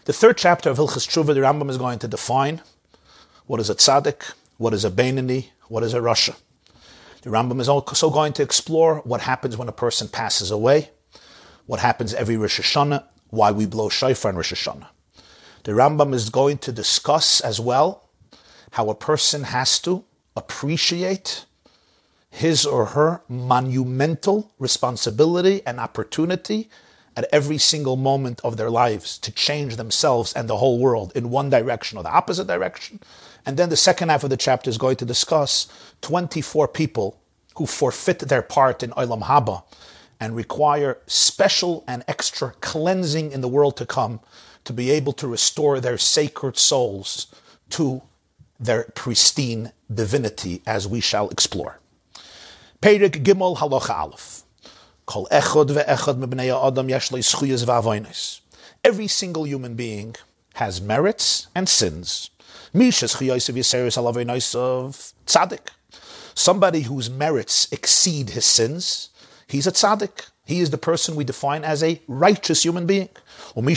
The third chapter of Hilchos Tshuva, the Rambam is going to define what is a tzaddik, what is a beinoni, what is a rasha. The Rambam is also going to explore what happens when a person passes away, what happens every Rosh Hashanah, why we blow shofar in Rosh Hashanah. The Rambam is going to discuss as well how a person has to appreciate his or her monumental responsibility and opportunity at every single moment of their lives to change themselves and the whole world in one direction or the opposite direction. And then the second half of the chapter is going to discuss 24 people who forfeit their part in Olam Haba and require special and extra cleansing in the world to come to be able to restore their sacred souls to their pristine divinity, as we shall explore. Perek Gimel Halacha Aleph. Kol echad ve'echad mebnei ha'adam yesh lo zchuyos va'avonos. Every single human being has merits and sins. Mishes chiyos v'yiseres halavonos of tzaddik. Somebody whose merits exceed his sins, he's a tzaddik. He is the person we define as a righteous human being. He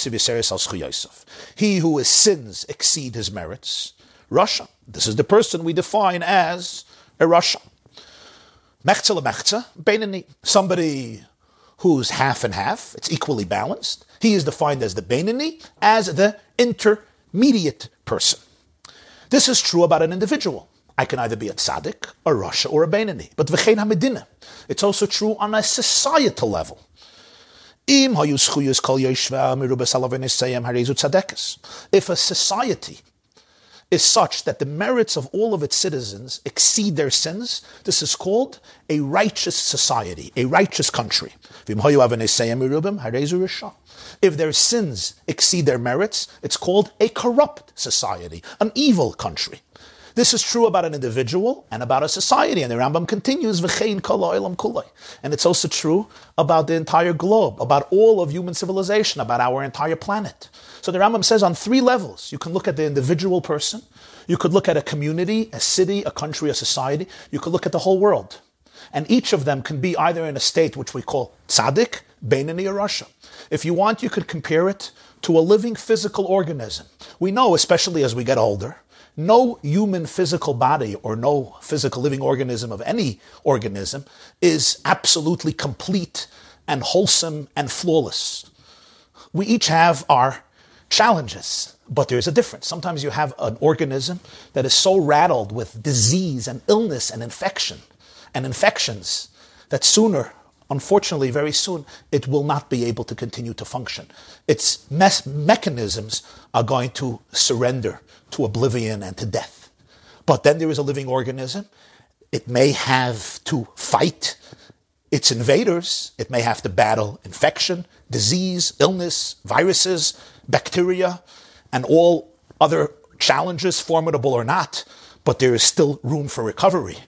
who his sins exceed his merits, rasha. This is the person we define as a rasha. Mechza lemechza, beinoni. Somebody who's half and half, it's equally balanced. He is defined as the beinoni, as the intermediate person. This is true about an individual. I can either be a tzaddik, a rasha, or a beinoni. But v'chein hamedina, it's also true on a societal level. If a society is such that the merits of all of its citizens exceed their sins, this is called a righteous society, a righteous country. If their sins exceed their merits, it's called a corrupt society, an evil country. This is true about an individual and about a society. And the Rambam continues, V'chein kol ha'olam kuloi. And it's also true about the entire globe, about all of human civilization, about our entire planet. So the Rambam says on 3 levels. You can look at the individual person. You could look at a community, a city, a country, a society. You could look at the whole world. And each of them can be either in a state which we call tzaddik, beinoni, or rasha. If you want, you could compare it to a living physical organism. We know, especially as we get older, no human physical body or no physical living organism of any organism is absolutely complete and wholesome and flawless. We each have our challenges, but there's a difference. Sometimes you have an organism that is so rattled with disease and illness and infection and infections that sooner, unfortunately, very soon, it will not be able to continue to function. Its mechanisms are going to surrender to oblivion and to death. But then there is a living organism. It may have to fight its invaders. It may have to battle infection, disease, illness, viruses, bacteria, and all other challenges, formidable or not, but there is still room for recovery.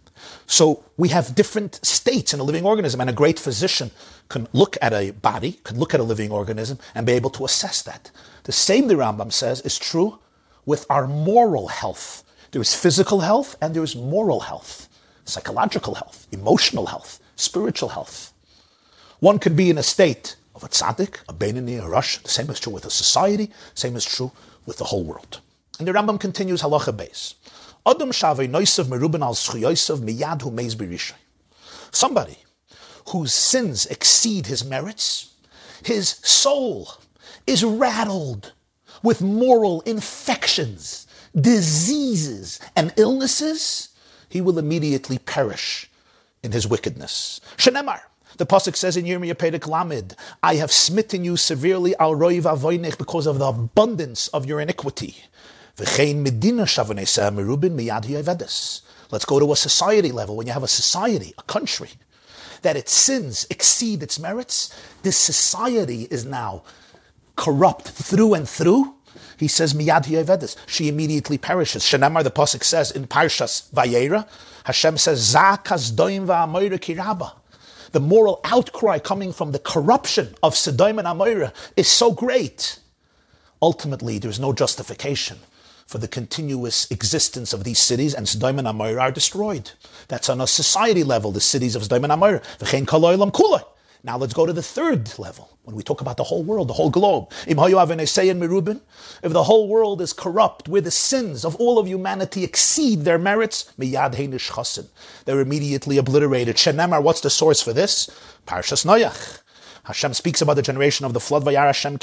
So we have different states in a living organism, and a great physician can look at a body, can look at a living organism, and be able to assess that. The same, the Rambam says, is true with our moral health. There is physical health and there is moral health, psychological health, emotional health, spiritual health. One could be in a state of a tzaddik, a beinoni, a rasha. The same is true with a society, same is true with the whole world. And the Rambam continues, halacha beis. Adam shavei noisav meruben al zchuyosav miyad hu meis birishay. Somebody whose sins exceed his merits, his soul is rattled with moral infections, diseases, and illnesses, he will immediately perish in his wickedness. Shenemar, the pasuk says in Yirmiyah Perek Lamed, I have smitten you severely al roiv avoinech because of the abundance of your iniquity. V'chein medina shavanesa merubin miyad hi'avedes. Let's go to a society level. When you have a society, a country, that its sins exceed its merits, this society is now corrupt through and through. He says, miyad hi'avedes. She immediately perishes. Shenamar, the pasuk says in Parshas Vayera, Hashem says, Zakas doim va'amoira kiraba. The moral outcry coming from the corruption of Sodom and Amorah is so great. Ultimately, there's no justification for the continuous existence of these cities, and Sodom and Amorah are destroyed. That's on a society level, the cities of Sodom and Amorah. V'chein kol ha'olam kuloi. Now let's go to the third level. When we talk about the whole world, the whole globe. If the whole world is corrupt, where the sins of all of humanity exceed their merits, they're immediately obliterated. Shenemar, what's the source for this? Parshas Noach. Hashem speaks about the generation of the flood. Hashem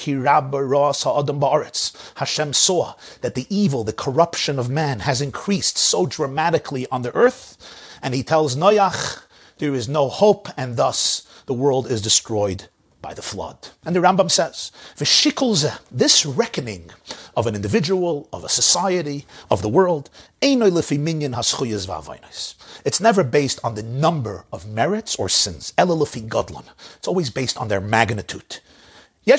saw that the evil, the corruption of man has increased so dramatically on the earth, and he tells Noach, there is no hope, and thus the world is destroyed by the flood. And the Rambam says, this reckoning of an individual, of a society, of the world, it's never based on the number of merits or sins. It's always based on their magnitude. There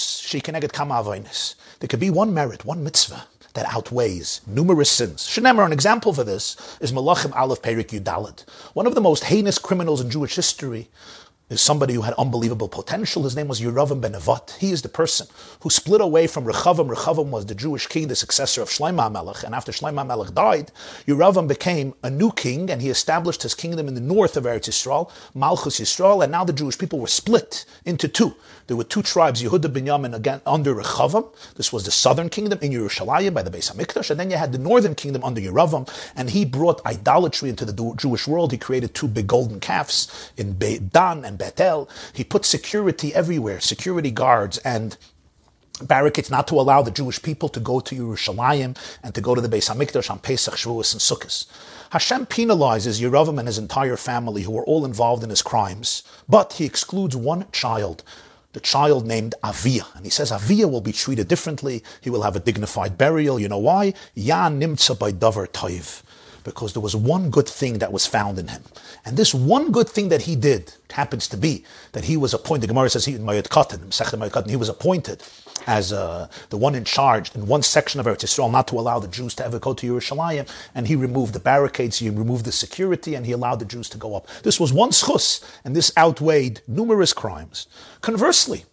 could be one merit, one mitzvah, that outweighs numerous sins. Shenemar, an example for this is Malachim Aleph Perik Yudalad. One of the most heinous criminals in Jewish history is somebody who had unbelievable potential. His name was Yeravam ben Nevat. He is the person who split away from Rechavam. Rechavam was the Jewish king, the successor of Shlomo HaMelech. And after Shlomo HaMelech died, Yeravam became a new king, and he established his kingdom in the north of Eretz Yisrael, Malchus Yisrael, and now the Jewish people were split into two. There were two tribes, Yehuda Binyamin, again under Rechavam. This was the southern kingdom in Yerushalayim by the Beis HaMikdash, and then you had the northern kingdom under Yeravam, and he brought idolatry into the Jewish world. He created two big golden calves in Dan and Bethel. He put security everywhere, security guards and barricades not to allow the Jewish people to go to Yerushalayim and to go to the Beis HaMikdash on Pesach, Shavuos, and Sukkot. Hashem penalizes Yeravam and his entire family, who were all involved in his crimes, but he excludes one child, the child named Aviyah. And he says Aviyah will be treated differently. He will have a dignified burial. You know why? Ya nimtza by davar toiv. Because there was one good thing that was found in him. And this one good thing that he did happens to be that he was appointed. The Gemara says he was appointed as the one in charge in one section of Eretz Yisrael not to allow the Jews to ever go to Yerushalayim. And he removed the barricades, he removed the security, and he allowed the Jews to go up. This was one schus, and this outweighed numerous crimes. Conversely,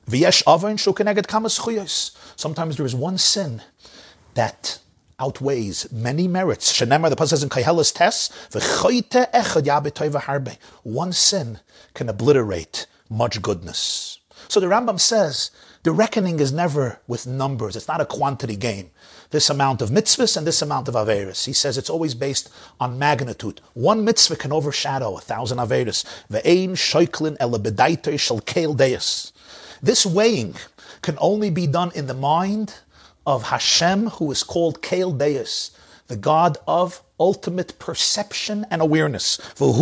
sometimes there is one sin that outweighs many merits. Shenemar, the pasuk says in Koheles Tes, one sin can obliterate much goodness. So the Rambam says the reckoning is never with numbers. It's not a quantity game. This amount of mitzvahs and this amount of averis. He says it's always based on magnitude. One mitzvah can overshadow 1,000 averis. Ve'ein shoiklin ele bedaitei shel keil deis. This weighing can only be done in the mind of Hashem, who is called Keil Deus, the God of ultimate perception and awareness. He's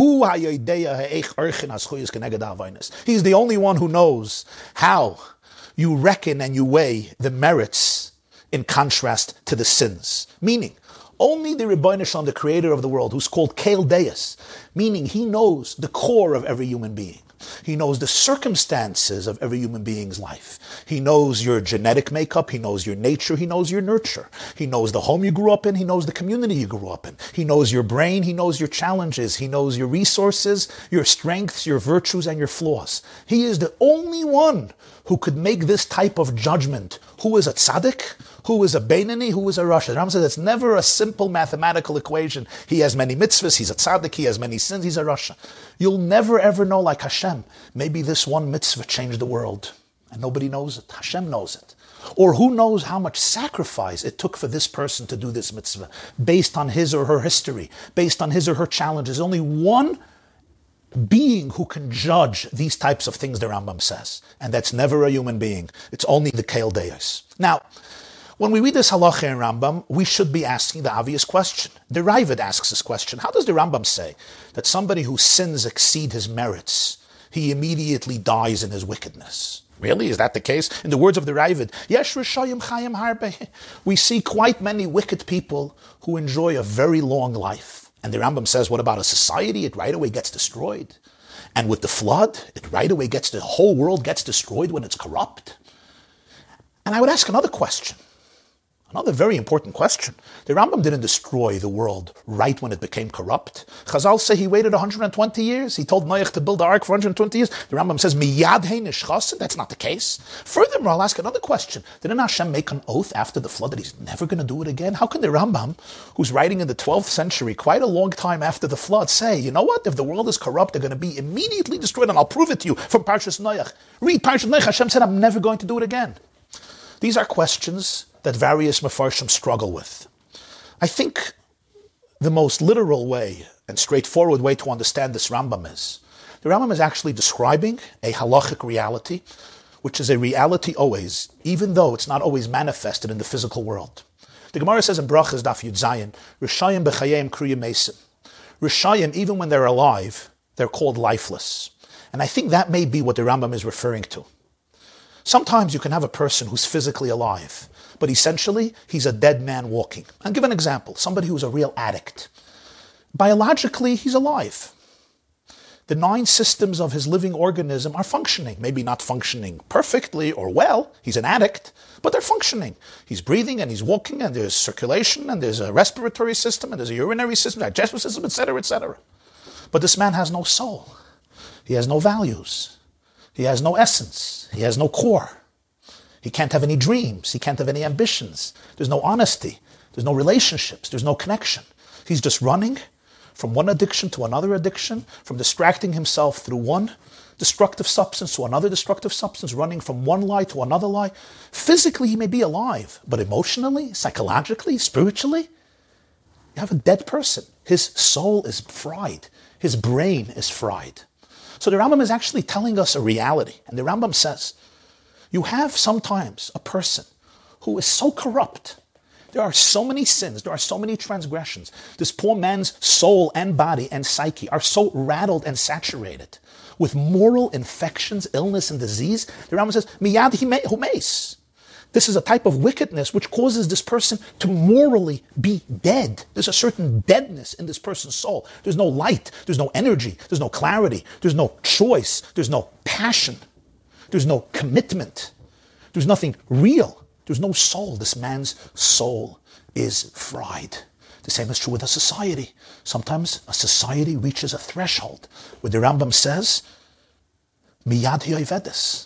the only one who knows how you reckon and you weigh the merits in contrast to the sins. Meaning, only the Rebbeinu Shalom, the creator of the world, who's called Keil Deus, meaning he knows the core of every human being. He knows the circumstances of every human being's life. He knows your genetic makeup. He knows your nature. He knows your nurture. He knows the home you grew up in. He knows the community you grew up in. He knows your brain. He knows your challenges. He knows your resources, your strengths, your virtues, and your flaws. He is the only one who could make this type of judgment. Who is a tzaddik? Who is a Beinani? Who is a Rasha? The Rambam says it's never a simple mathematical equation. He has many mitzvahs, he's a tzaddik, he has many sins, he's a Rasha. You'll never ever know, like Hashem, maybe this one mitzvah changed the world. And nobody knows it. Hashem knows it. Or who knows how much sacrifice it took for this person to do this mitzvah, based on his or her history, based on his or her challenges. Only one being who can judge these types of things, the Rambam says. And that's never a human being. It's only the Keil Deus. Now, when we read this halacha in Rambam, we should be asking the obvious question. The Raavad asks this question. How does the Rambam say that somebody whose sins exceed his merits, he immediately dies in his wickedness? Really? Is that the case? In the words of the Raavad, Yesh Rishayim Chayim Harbe. We see quite many wicked people who enjoy a very long life. And the Rambam says, what about a society? It right away gets destroyed. And with the flood, it right away the whole world gets destroyed when it's corrupt. And I would ask another question. Another very important question. The Rambam didn't destroy the world right when it became corrupt. Chazal say he waited 120 years. He told Noach to build the ark for 120 years. The Rambam says, Miyad hein ishchasen. That's not the case. Furthermore, I'll ask another question. Didn't Hashem make an oath after the flood that he's never going to do it again? How can the Rambam, who's writing in the 12th century, quite a long time after the flood, say, you know what? If the world is corrupt, they're going to be immediately destroyed, and I'll prove it to you from Parshas Noach. Read Parshas Noach. Hashem said, I'm never going to do it again. These are questions that various Mefarshim struggle with. I think the most literal way and straightforward way to understand this Rambam is, the Rambam is actually describing a halachic reality, which is a reality always, even though it's not always manifested in the physical world. The Gemara says in Brachas Daf Yud Zayin, Rishayim b'chayim kriyim mesim. Rishayim, even when they're alive, they're called lifeless. And I think that may be what the Rambam is referring to. Sometimes you can have a person who's physically alive, but essentially he's a dead man walking. I'll give an example. Somebody who's a real addict. Biologically, he's alive. The 9 systems of his living organism are functioning. Maybe not functioning perfectly or well. He's an addict, but they're functioning. He's breathing and he's walking, and there's circulation, and there's a respiratory system, and there's a urinary system, digestive system, etc., etc. But this man has no soul. He has no values. He has no essence. He has no core. He can't have any dreams. He can't have any ambitions. There's no honesty. There's no relationships. There's no connection. He's just running from one addiction to another addiction, from distracting himself through one destructive substance to another destructive substance, running from one lie to another lie. Physically, he may be alive, but emotionally, psychologically, spiritually, you have a dead person. His soul is fried. His brain is fried. So the Rambam is actually telling us a reality. And the Rambam says, you have sometimes a person who is so corrupt. There are so many sins. There are so many transgressions. This poor man's soul and body and psyche are so rattled and saturated with moral infections, illness, and disease. The Rambam says, Miyad humeis. This is a type of wickedness which causes this person to morally be dead. There's a certain deadness in this person's soul. There's no light. There's no energy. There's no clarity. There's no choice. There's no passion. There's no commitment. There's nothing real. There's no soul. This man's soul is fried. The same is true with a society. Sometimes a society reaches a threshold where the Rambam says, Miyad ha'ovedes.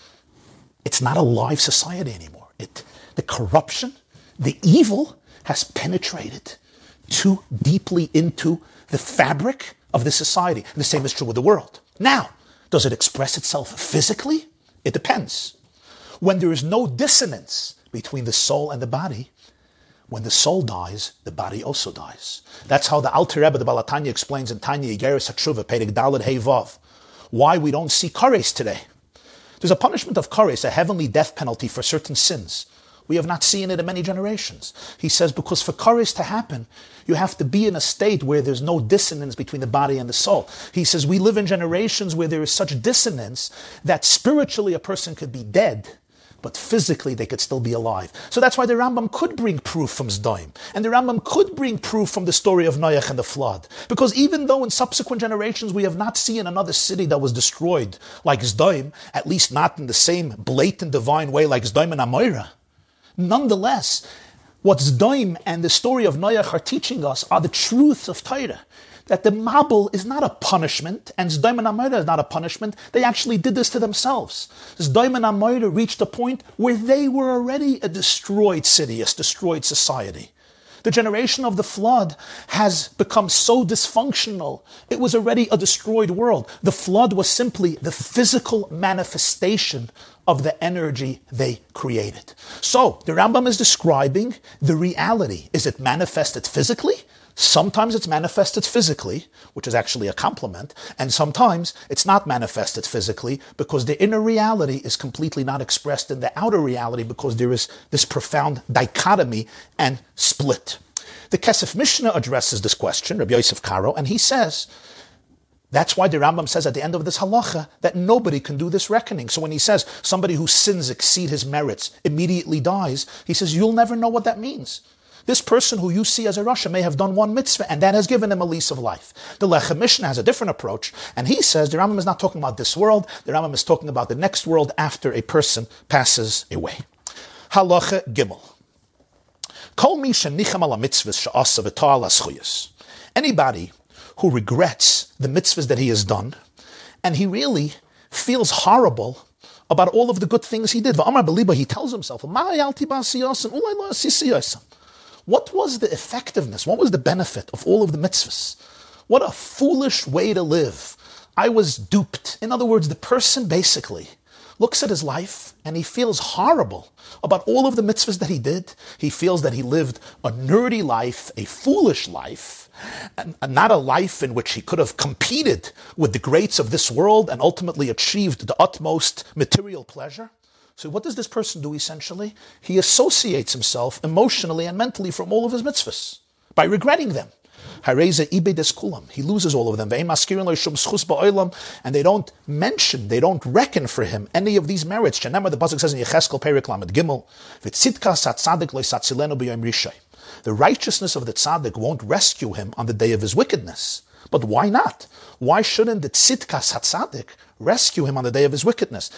It's not a live society anymore. The corruption, the evil has penetrated too deeply into the fabric of the society. And the same is true with the world. Now, does it express itself physically? It depends. When there is no dissonance between the soul and the body, when the soul dies, the body also dies. That's how the Alter Rebbe, the Baal HaTanya, explains in Tanya Igeres HaTshuva, Perek Daled Hei Vav, why we don't see kares today. There's a punishment of kares, a heavenly death penalty for certain sins. We have not seen it in many generations. He says because for kares to happen, you have to be in a state where there's no dissonance between the body and the soul. He says we live in generations where there is such dissonance that spiritually a person could be dead, but physically they could still be alive. So that's why the Rambam could bring proof from Sdom. And the Rambam could bring proof from the story of Noach and the flood. Because even though in subsequent generations we have not seen another city that was destroyed like Sdom, at least not in the same blatant divine way like Sdom and Amorah, nonetheless, what Sdom and the story of Noach are teaching us are the truths of Torah. That the Mabul is not a punishment, and Sdom and Amorah is not a punishment. They actually did this to themselves. Sdom and Amorah reached a point where they were already a destroyed city, a destroyed society. The generation of the flood has become so dysfunctional. It was already a destroyed world. The flood was simply the physical manifestation of the energy they created. So, the Rambam is describing the reality. Is it manifested physically? Sometimes it's manifested physically, which is actually a compliment, and sometimes it's not manifested physically because the inner reality is completely not expressed in the outer reality because there is this profound dichotomy and split. The Kesef Mishnah addresses this question, Rabbi Yosef Karo, and he says, that's why the Rambam says at the end of this halacha that nobody can do this reckoning. So when he says somebody whose sins exceed his merits immediately dies, he says you'll never know what that means. This person who you see as a Rasha may have done one mitzvah, and that has given him a lease of life. The Lechem Mishnah has a different approach, and he says the Rambam is not talking about this world, the Rambam is talking about the next world after a person passes away. Halacha Gimel. Anybody who regrets the mitzvahs that he has done, and he really feels horrible about all of the good things he did. He tells himself, what was the effectiveness? What was the benefit of all of the mitzvahs? What a foolish way to live. I was duped. In other words, the person basically looks at his life and he feels horrible about all of the mitzvahs that he did. He feels that he lived a nerdy life, a foolish life, and not a life in which he could have competed with the greats of this world and ultimately achieved the utmost material pleasure. So what does this person do essentially? He associates himself emotionally and mentally from all of his mitzvahs by regretting them. He loses all of them. And they don't mention, they don't reckon for him any of these merits. The pasuk says in Yecheskel Perek Lamed Gimel, the righteousness of the tzaddik won't rescue him on the day of his wickedness. But why not? Why shouldn't the tzidkas hatzaddik rescue him on the day of his wickedness?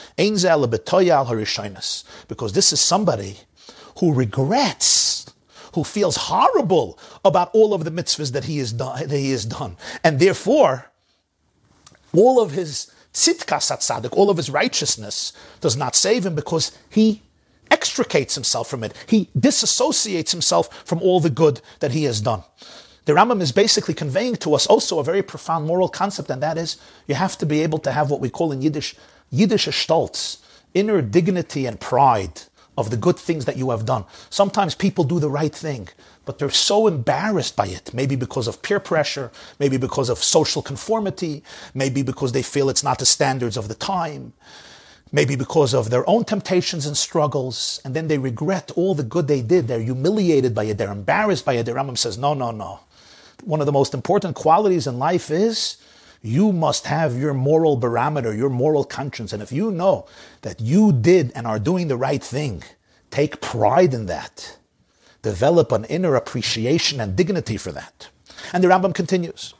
Because this is somebody who regrets, who feels horrible about all of the mitzvahs that he has done. And therefore, all of his tzidkas hatzaddik, all of his righteousness does not save him because he extricates himself from it. He disassociates himself from all the good that he has done. The Rambam is basically conveying to us also a very profound moral concept, and that is you have to be able to have what we call in Yiddish stolz, inner dignity and pride of the good things that you have done. Sometimes people do the right thing, but they're so embarrassed by it, maybe because of peer pressure, maybe because of social conformity, maybe because they feel it's not the standards of the time, maybe because of their own temptations and struggles, and then they regret all the good they did. They're humiliated by it, they're embarrassed by it. The Rambam says, no. One of the most important qualities in life is you must have your moral barometer, your moral conscience. And if you know that you did and are doing the right thing, take pride in that. Develop an inner appreciation and dignity for that. And the Rambam continues,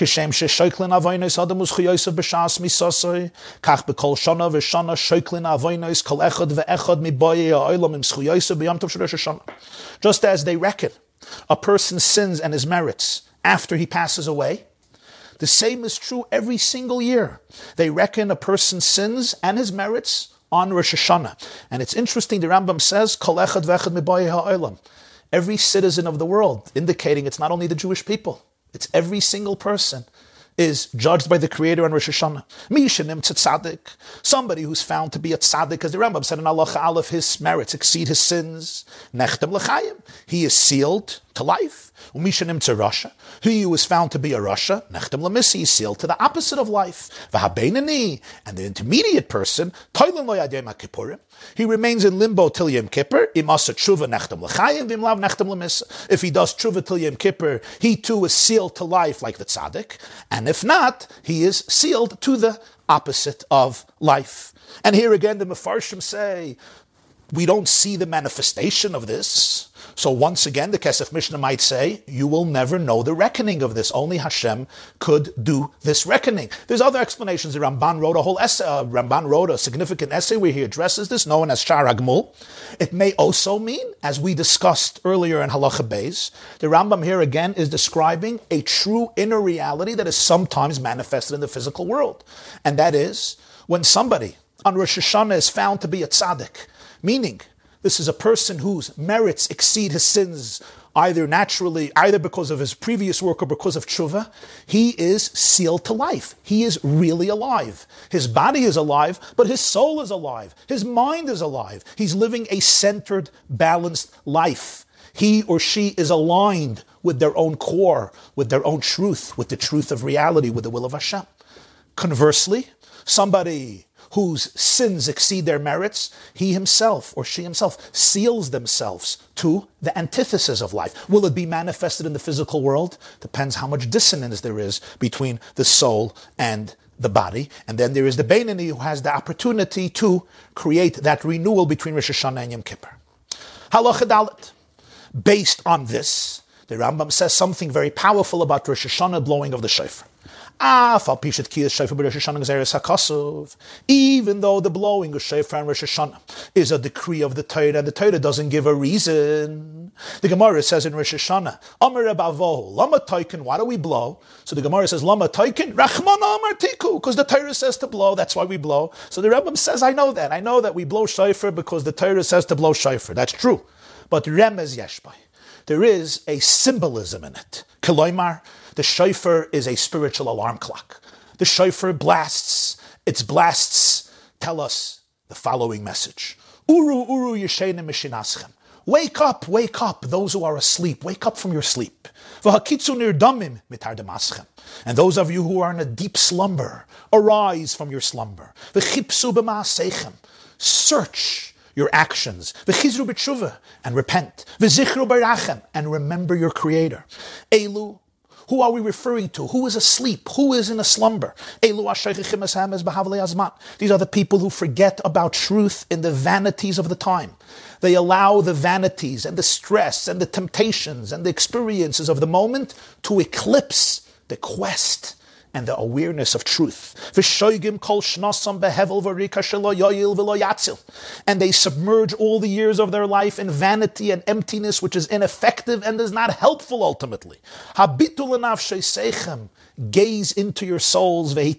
just as they reckon a person's sins and his merits after he passes away, the same is true every single year. They reckon a person's sins and his merits on Rosh Hashanah. And it's interesting, the Rambam says, Kol echad ve'echad mibayei ha'olam. Every citizen of the world, indicating it's not only the Jewish people, it's every single person, is judged by the Creator on Rosh Hashanah. Mishanim tzaddik, somebody who's found to be a tzaddik, as the Rambam said in Allah Aleph, his merits exceed his sins. Nechtem l'chayim, he is sealed to life. Umishanim to Rasha, he who is found to be a Rasha, Nechtem l'misi, is sealed to the opposite of life. V'habeinani, and the intermediate person, Toilen lo yadei ma'kipurim, he remains in limbo till Yom Kippur. Imasa tshuva nechtem l'chayim, v'imlav nechtem l'misa. If he does tshuva till Yom Kippur, he too is sealed to life like the tzaddik. And if not, he is sealed to the opposite of life. And here again, the Mefarshim say, we don't see the manifestation of this. So once again, the Kesef Mishnah might say, you will never know the reckoning of this. Only Hashem could do this reckoning. There's other explanations. The Ramban wrote a whole essay. Ramban wrote a significant essay where he addresses this, known as Shar HaGmul. It may also mean, as we discussed earlier in Halacha Beis, the Rambam here again is describing a true inner reality that is sometimes manifested in the physical world. And that is, when somebody on Rosh Hashanah is found to be a tzaddik, meaning this is a person whose merits exceed his sins, either naturally, either because of his previous work or because of tshuva, he is sealed to life. He is really alive. His body is alive, but his soul is alive. His mind is alive. He's living a centered, balanced life. He or she is aligned with their own core, with their own truth, with the truth of reality, with the will of Hashem. Conversely, somebody whose sins exceed their merits, he himself or she himself seals themselves to the antithesis of life. Will it be manifested in the physical world? Depends how much dissonance there is between the soul and the body. And then there is the Beinani who has the opportunity to create that renewal between Rosh Hashanah and Yom Kippur. Halacha Dalet. Based on this, the Rambam says something very powerful about Rosh Hashanah blowing of the shofar. Even though the blowing of shofar and Rosh Hashanah is a decree of the Torah, and the Torah doesn't give a reason. The Gemara says in Rosh Hashanah, Amar Rabavo, Lama Taikin, why do we blow? So the Gemara says, Lama Taikin, Rachman Amar Tiku, because the Torah says to blow, that's why we blow. So the Rebbe says, I know that we blow shofar because the Torah says to blow shofar. That's true. But Remez Yeshbai, there is a symbolism in it. Keloimar, the shofar is a spiritual alarm clock. The shofar blasts, its blasts tell us the following message. Uru, uru, yeshenim mishinaschem. Wake up, those who are asleep. Wake up from your sleep. V'hakitzu nirdamim mitardemaschem. And those of you who are in a deep slumber, arise from your slumber. V'chipsu b'ma'asechem. Search your actions. V'chizru b'tshuva, and repent. V'zichru barachem, and remember your Creator. Elu, who are we referring to? Who is asleep? Who is in a slumber? These are the people who forget about truth in the vanities of the time. They allow the vanities and the stress and the temptations and the experiences of the moment to eclipse the quest and the awareness of truth. And they submerge all the years of their life in vanity and emptiness, which is ineffective and is not helpful ultimately. Gaze into your souls and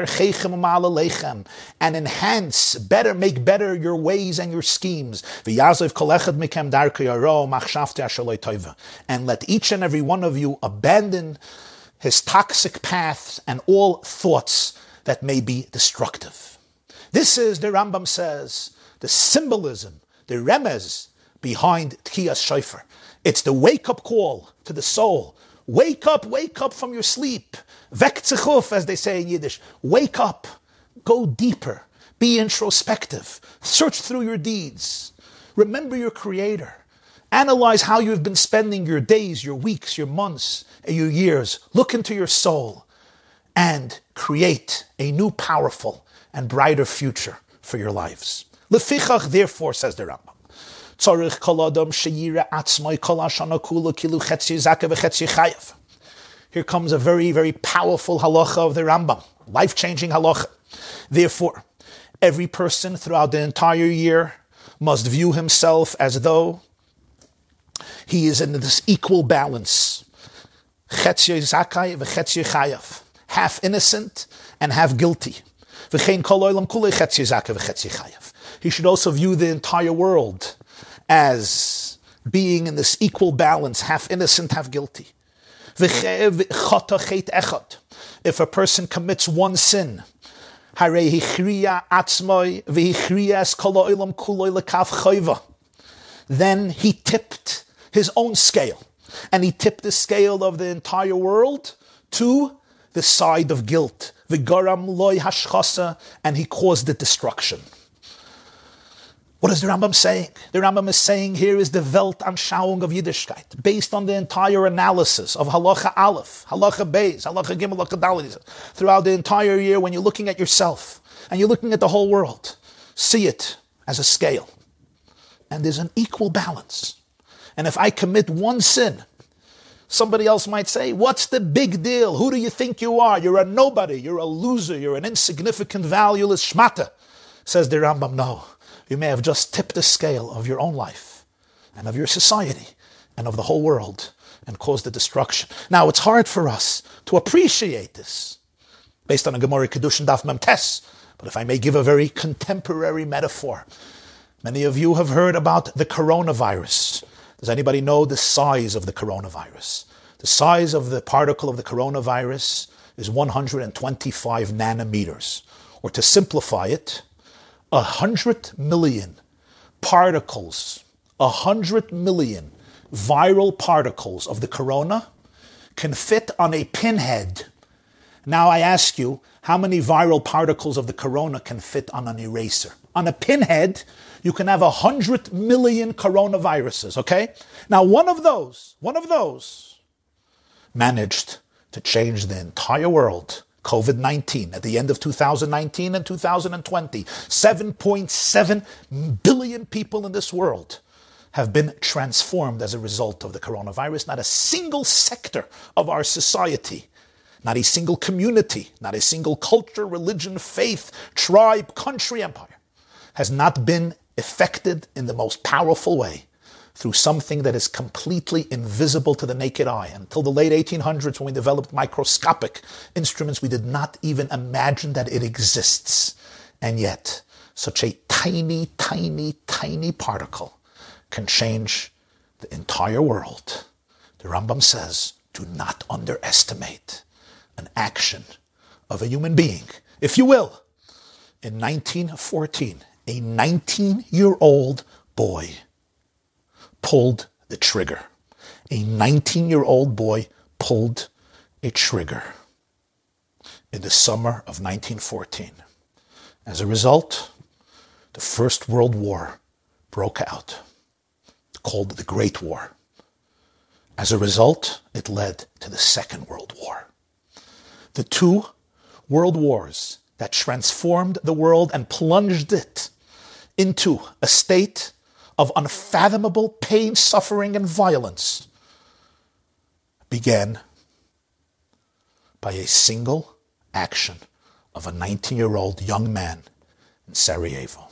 enhance, make better your ways and your schemes. And let each and every one of you abandon his toxic paths and all thoughts that may be destructive. This is, the Rambam says, the symbolism, the remez behind Tkiyas Shofar. It's the wake-up call to the soul. Wake up from your sleep. Vek tzechuf, as they say in Yiddish. Wake up, go deeper, be introspective, search through your deeds, remember your Creator. Analyze how you've been spending your days, your weeks, your months, and your years. Look into your soul and create a new, powerful, and brighter future for your lives. Lefichach, therefore, says the Rambam, tzarich kol adam sheyira atzmai kol hashana kula kilu chetzi zaka v'chetzi chayav. Here comes a very, very powerful halacha of the Rambam, life-changing halacha. Therefore, every person throughout the entire year must view himself as though he is in this equal balance. Chetzye zakai v'chetzye chayav. Half innocent and half guilty. V'chein kol olam kulei chetzye zakai v'chetzye chayav. He should also view the entire world as being in this equal balance, half innocent, half guilty. If a person commits one sin, then he tipped his own scale, and he tipped the scale of the entire world to the side of guilt. And he caused the destruction. What is the Rambam saying? The Rambam is saying here is the Weltanschauung of Yiddishkeit, based on the entire analysis of Halacha Aleph, Halacha Beis, Halacha Gimel, Halacha Dalet. Throughout the entire year, when you're looking at yourself and you're looking at the whole world, see it as a scale. And there's an equal balance. And if I commit one sin, somebody else might say, what's the big deal? Who do you think you are? You're a nobody. You're a loser. You're an insignificant, valueless shmata. Says the Rambam, no. You may have just tipped the scale of your own life and of your society and of the whole world and caused the destruction. Now, it's hard for us to appreciate this based on a Gemara Kedushin Daf Mem Tes, but if I may give a very contemporary metaphor, many of you have heard about the coronavirus. Does anybody know the size of the coronavirus? The size of the particle of the coronavirus is 125 nanometers. Or to simplify it, 100 million particles, 100 million viral particles of the corona can fit on a pinhead. Now I ask you, how many viral particles of the corona can fit on an eraser? On a pinhead, you can have 100 million coronaviruses, okay? Now one of those managed to change the entire world. COVID-19 at the end of 2019 and 2020, 7.7 billion people in this world have been transformed as a result of the coronavirus. Not a single sector of our society not a single community, not a single culture, religion, faith, tribe, country, empire has not been affected in the most powerful way through something that is completely invisible to the naked eye. Until the late 1800s, when we developed microscopic instruments, we did not even imagine that it exists. And yet, such a tiny, tiny, tiny particle can change the entire world. The Rambam says, do not underestimate an action of a human being. If you will, in 1914, a 19-year-old boy pulled the trigger. A 19-year-old boy pulled a trigger in the summer of 1914. As a result, the First World War broke out, called the Great War. As a result, it led to the Second World War. The two world wars that transformed the world and plunged it into a state of unfathomable pain, suffering, and violence began by a single action of a 19-year-old young man in Sarajevo.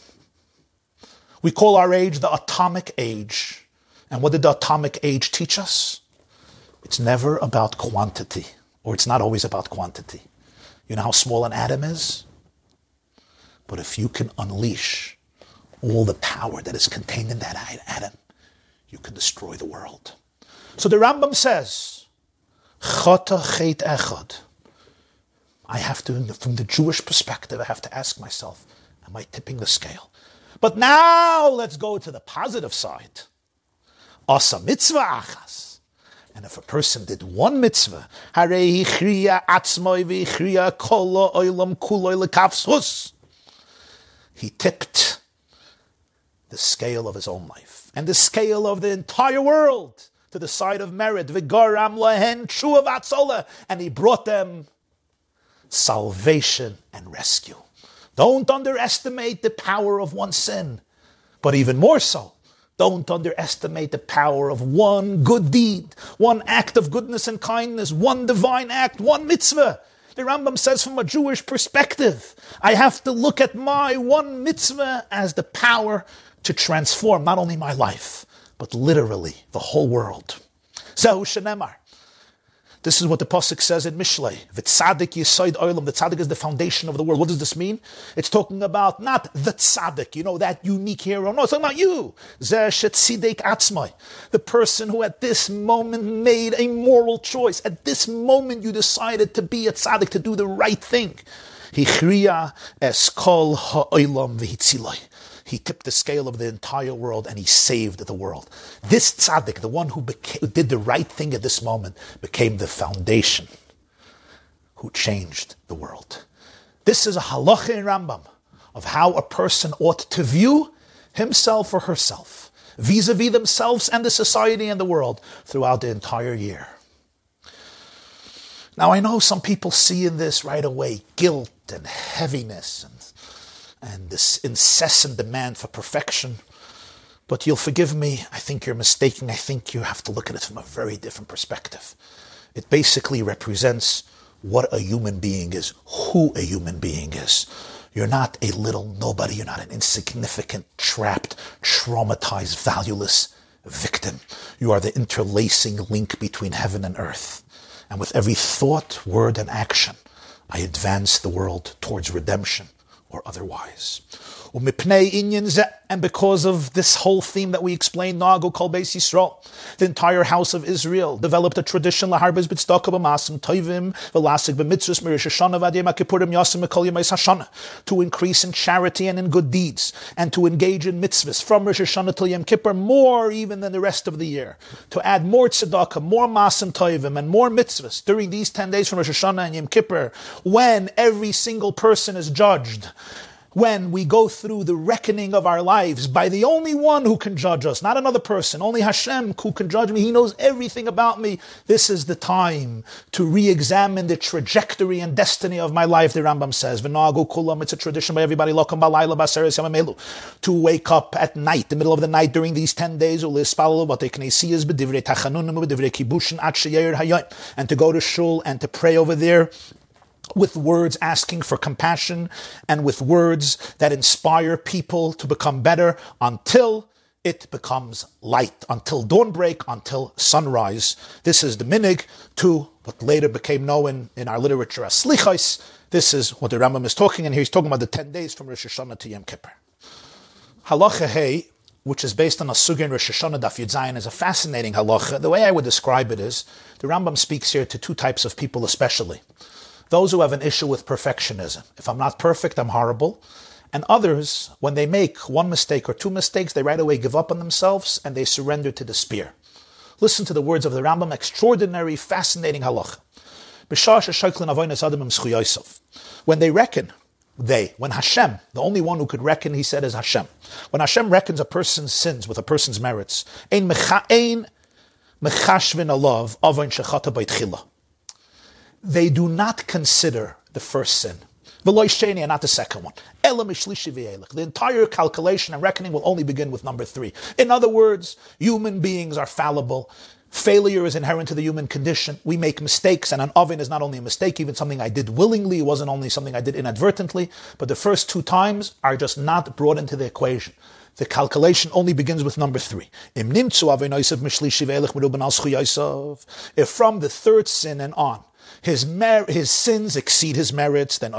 We call our age the atomic age. And what did the atomic age teach us? It's never about quantity, or it's not always about quantity. You know how small an atom is? But if you can unleash all the power that is contained in that atom, you can destroy the world. So the Rambam says, Chata chet echad. I have to, from the Jewish perspective, I have to ask myself, am I tipping the scale? But now let's go to the positive side. Asa mitzvah achas. And if a person did one mitzvah, harei chriya atzmoi v'chriya kolo oilam kuloi lekavsus, he tipped the scale of his own life and the scale of the entire world to the side of merit. V'garam lahen tshuva v'atzola, and he brought them salvation and rescue. Don't underestimate the power of one sin, but even more so, don't underestimate the power of one good deed, one act of goodness and kindness, one divine act, one mitzvah. The Rambam says from a Jewish perspective, I have to look at my one mitzvah as the power to transform not only my life, but literally the whole world. Zehu shenemar. This is what the Pasuk says in Mishlei. V'tzadik yisoid olam. The tzaddik is the foundation of the world. What does this mean? It's talking about not the tzaddik, that unique hero. No, it's talking about you. Zeh shetzidek atzmai. The person who at this moment made a moral choice. At this moment you decided to be a tzaddik, to do the right thing. Hichriya es kol ha'olam v'hitzilai. He tipped the scale of the entire world and he saved the world. This tzaddik, the one who did the right thing at this moment, became the foundation who changed the world. This is a halacha in Rambam of how a person ought to view himself or herself, vis-a-vis themselves and the society and the world throughout the entire year. Now I know some people see in this right away guilt and heaviness and this incessant demand for perfection. But you'll forgive me, I think you're mistaken. I think you have to look at it from a very different perspective. It basically represents what a human being is, who a human being is. You're not a little nobody. You're not an insignificant, trapped, traumatized, valueless victim. You are the interlacing link between heaven and earth. And with every thought, word, and action, I advance the world towards redemption or otherwise. And because of this whole theme that we explained, Nagu Kol Beis Yisrael, the entire house of Israel developed a tradition laharbez b'tzedakah b'masim toivim v'lasik b'mitzvos mirish Hashanah v'ad Yom Kippurim yasim mikol yemais Hashanah, to increase in charity and in good deeds, and to engage in mitzvahs from Rosh Hashanah till Yom Kippur, more even than the rest of the year, to add more tzedakah, more masim toivim, and more mitzvahs during these 10 days from Rosh Hashanah and Yom Kippur, when every single person is judged when we go through the reckoning of our lives by the only one who can judge us, not another person, only Hashem who can judge me. He knows everything about me. This is the time to re-examine the trajectory and destiny of my life, the Rambam says. V'na'agu kulam, it's a tradition by everybody, lokam b'layla b'aseres yamamelu, to wake up at night, the middle of the night during these 10 days, u'lispalalu b'tei knesiyas b'divrei tachanunim b'divrei kibushin at she'yer hayom, and to go to shul and to pray over there with words asking for compassion and with words that inspire people to become better until it becomes light, until dawnbreak, until sunrise. This is the minig to what later became known in our literature as slichos. This is what the Rambam is talking, and here he's talking about the 10 days from Rosh Hashanah to Yom Kippur. Halacha Hey, which is based on a sugya in Rosh Hashanah Daf Yud Zayin, is a fascinating halacha. The way I would describe it is, the Rambam speaks here to two types of people especially. Those who have an issue with perfectionism. If I'm not perfect, I'm horrible. And others, when they make one mistake or two mistakes, they right away give up on themselves and they surrender to despair. Listen to the words of the Rambam, extraordinary, fascinating halacha. When they reckon, when Hashem, the only one who could reckon, he said, is Hashem. When Hashem reckons a person's sins with a person's merits, ein mechashvin alav avain shechata b'tchila. They do not consider the first sin. And not the second one. The entire calculation and reckoning will only begin with number 3. In other words, human beings are fallible. Failure is inherent to the human condition. We make mistakes, and an oven is not only a mistake, even something I did willingly. It wasn't only something I did inadvertently. But the first 2 times are just not brought into the equation. The calculation only begins with number 3. If from the third sin and on, his sins exceed his merits, then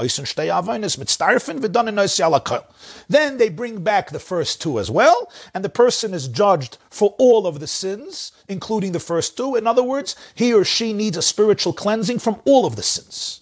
then they bring back the first 2 as well, and the person is judged for all of the sins, including the first 2. In other words, he or she needs a spiritual cleansing from all of the sins.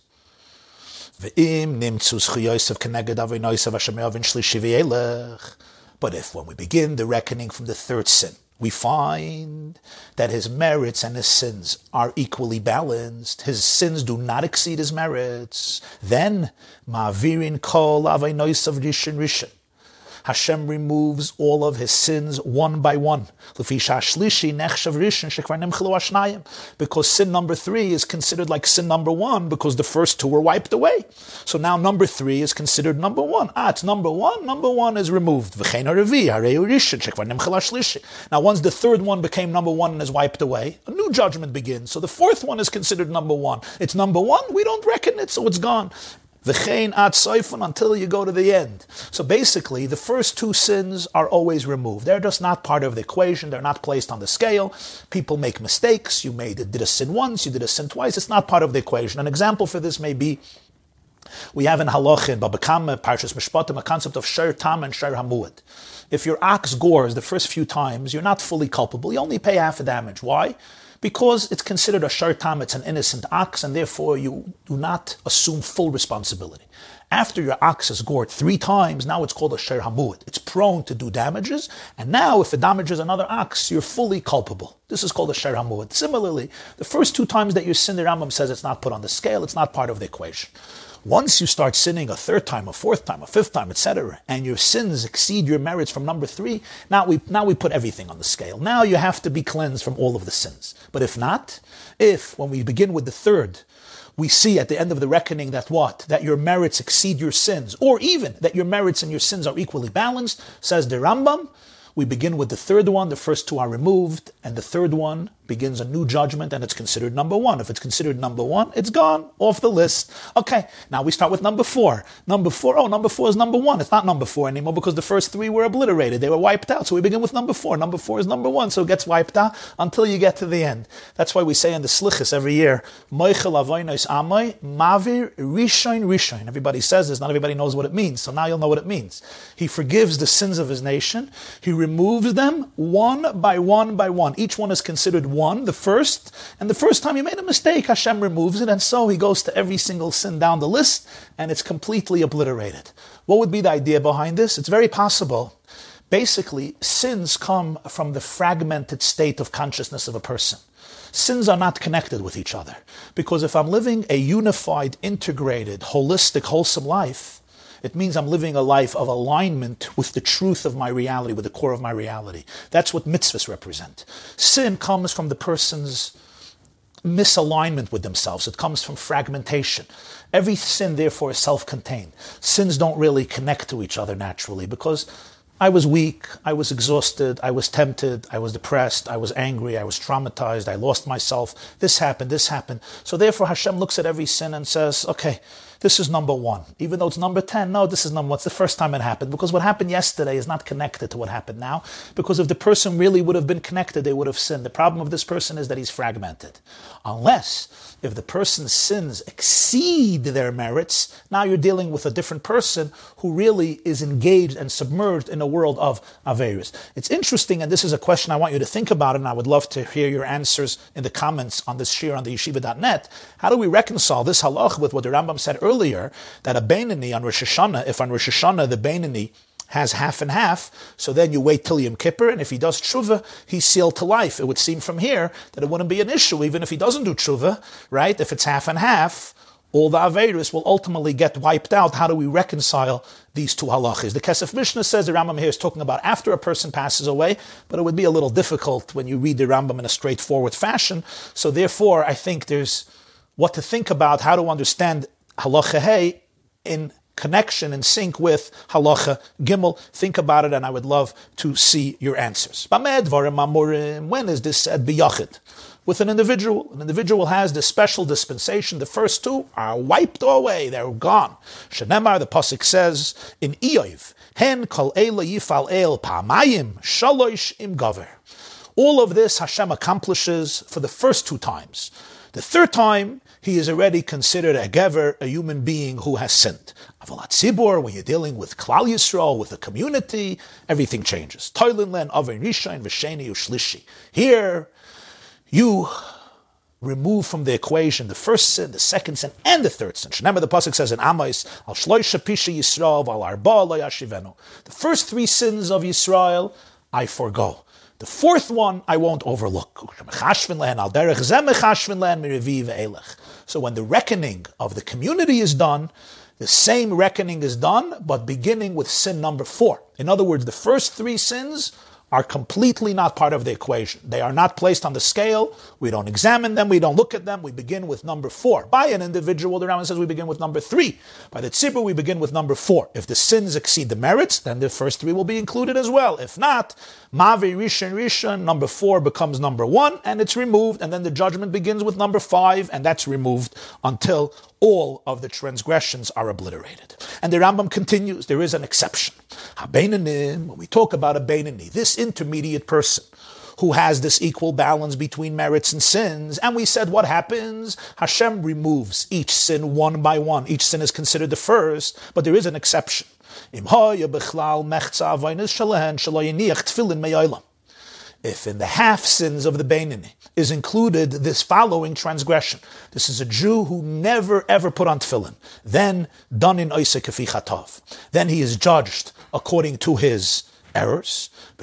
But if when we begin the reckoning from the third sin, we find that his merits and his sins are equally balanced, his sins do not exceed his merits, then ma'avirin kol avaynosav rishon rishon. Hashem removes all of his sins one by one. Because sin number 3 is considered like sin number 1 because the first 2 were wiped away. So now number 3 is considered number 1. It's number 1. Number 1 is removed. Now once the third one became number 1 and is wiped away, a new judgment begins. So the fourth one is considered number 1. It's number 1, we don't reckon it, so it's gone. Until you go to the end. So basically, the first 2 sins are always removed. They're just not part of the equation. They're not placed on the scale. People make mistakes. You did a sin once, you did a sin twice. It's not part of the equation. An example for this may be, we have in Halach, in Baba Kama, Parshas Mishpatim, a concept of Sher Tam and Sher Hamuad. If your ox gores the first few times, you're not fully culpable. You only pay half the damage. Why? Because it's considered a shar tam, it's an innocent ox, and therefore you do not assume full responsibility. After your ox is gored 3 times, now it's called a shar hamuad. It's prone to do damages, and now if it damages another ox, you're fully culpable. This is called a shar hamuad. Similarly, the first 2 times that you sin, the Rambam says it's not put on the scale, it's not part of the equation. Once you start sinning a 3rd time, a 4th time, a 5th time, etc., and your sins exceed your merits from number 3, now we put everything on the scale. Now you have to be cleansed from all of the sins. But if not, when we begin with the 3rd, we see at the end of the reckoning that what? That your merits exceed your sins, or even that your merits and your sins are equally balanced, says the Rambam, we begin with the 3rd one, the first 2 are removed, and the 3rd one begins a new judgment, and it's considered number 1. If it's considered number 1, it's gone, off the list. Okay, now we start with number 4. Number 4 is number 1. It's not number 4 anymore because the first 3 were obliterated. They were wiped out. So we begin with number 4. Number 4 is number 1, so it gets wiped out until you get to the end. That's why we say in the Slichos every year, Moichel avonos amai, mavir rishon rishon. Everybody says this, not everybody knows what it means, so now you'll know what it means. He forgives the sins of his nation. He removes them one by one by one. Each one is considered 1, the first, and the first time you made a mistake, Hashem removes it, and so he goes to every single sin down the list, and it's completely obliterated. What would be the idea behind this? It's very possible. Basically, sins come from the fragmented state of consciousness of a person. Sins are not connected with each other, because if I'm living a unified, integrated, holistic, wholesome life, It means I'm living a life of alignment with the truth of my reality, with the core of my reality. That's what mitzvahs represent. Sin comes from the person's misalignment with themselves. It comes from fragmentation. Every sin, therefore, is self-contained. Sins don't really connect to each other naturally because I was weak, I was exhausted, I was tempted, I was depressed, I was angry, I was traumatized, I lost myself, this happened. So therefore Hashem looks at every sin and says, okay, this is number 1. Even though it's number 10, no, this is number 1. It's the first time it happened. Because what happened yesterday is not connected to what happened now. Because if the person really would have been connected, they would have sinned. The problem of this person is that he's fragmented. Unless, if the person's sins exceed their merits, now you're dealing with a different person who really is engaged and submerged in a world of Averis. It's interesting, and this is a question I want you to think about, and I would love to hear your answers in the comments on this shir on the yeshiva.net. How do we reconcile this halach with what the Rambam said earlier, that a Beinani on Rosh Hashanah, if on Rosh Hashanah the Beinani has half and half, so then you wait till Yom Kippur, and if he does tshuva, he's sealed to life. It would seem from here that it wouldn't be an issue, even if he doesn't do tshuva, right? If it's half and half, all the Averis will ultimately get wiped out. How do we reconcile these two halachas? The Kesef Mishnah says the Rambam here is talking about after a person passes away, but it would be a little difficult when you read the Rambam in a straightforward fashion. So therefore, I think there's what to think about, how to understand halacha hey in connection and sync with halacha gimel. Think about it, and I would love to see your answers. When is this said biyachid? With an individual. An individual has this special dispensation. The first two are wiped away. They're gone. Shenemar, the pasuk says in Iyov, Hen kol eila yifal el pa'amayim shalosh im gaver. All of this Hashem accomplishes for the first 2 times. The third time, he is already considered a gever, a human being who has sinned. Avolat Tzibur, when you're dealing with Klal Yisrael, with a community, everything changes. Toilin len aver rishain v'sheni u'shlishi. Here, you remove from the equation the first sin, the second sin, and the third sin. Remember, the pasuk says in Amos, Al shloisha pisha Yisrael v'al arba lo yashivenu. The first 3 sins of Yisrael, I forgo. The fourth one, I won't overlook. So when the reckoning of the community is done, the same reckoning is done, but beginning with sin number 4. In other words, the first 3 sins are completely not part of the equation. They are not placed on the scale. We don't examine them. We don't look at them. We begin with number 4. By an individual, the Rambam says we begin with number 3. By the tzibur, we begin with number 4. If the sins exceed the merits, then the first 3 will be included as well. If not, Mavi Rishon, number 4 becomes number 1, and it's removed, and then the judgment begins with number 5, and that's removed until all of the transgressions are obliterated. And the Rambam continues, there is an exception. When we talk about a Beinani, this intermediate person who has this equal balance between merits and sins, and we said what happens? Hashem removes each sin one by one. Each sin is considered the first, but there is an exception. If in the half sins of the Beinani is included this following transgression, this is a Jew who never ever put on tefillin, then done in oiseh kefi chatav, then he is judged according to his errors, but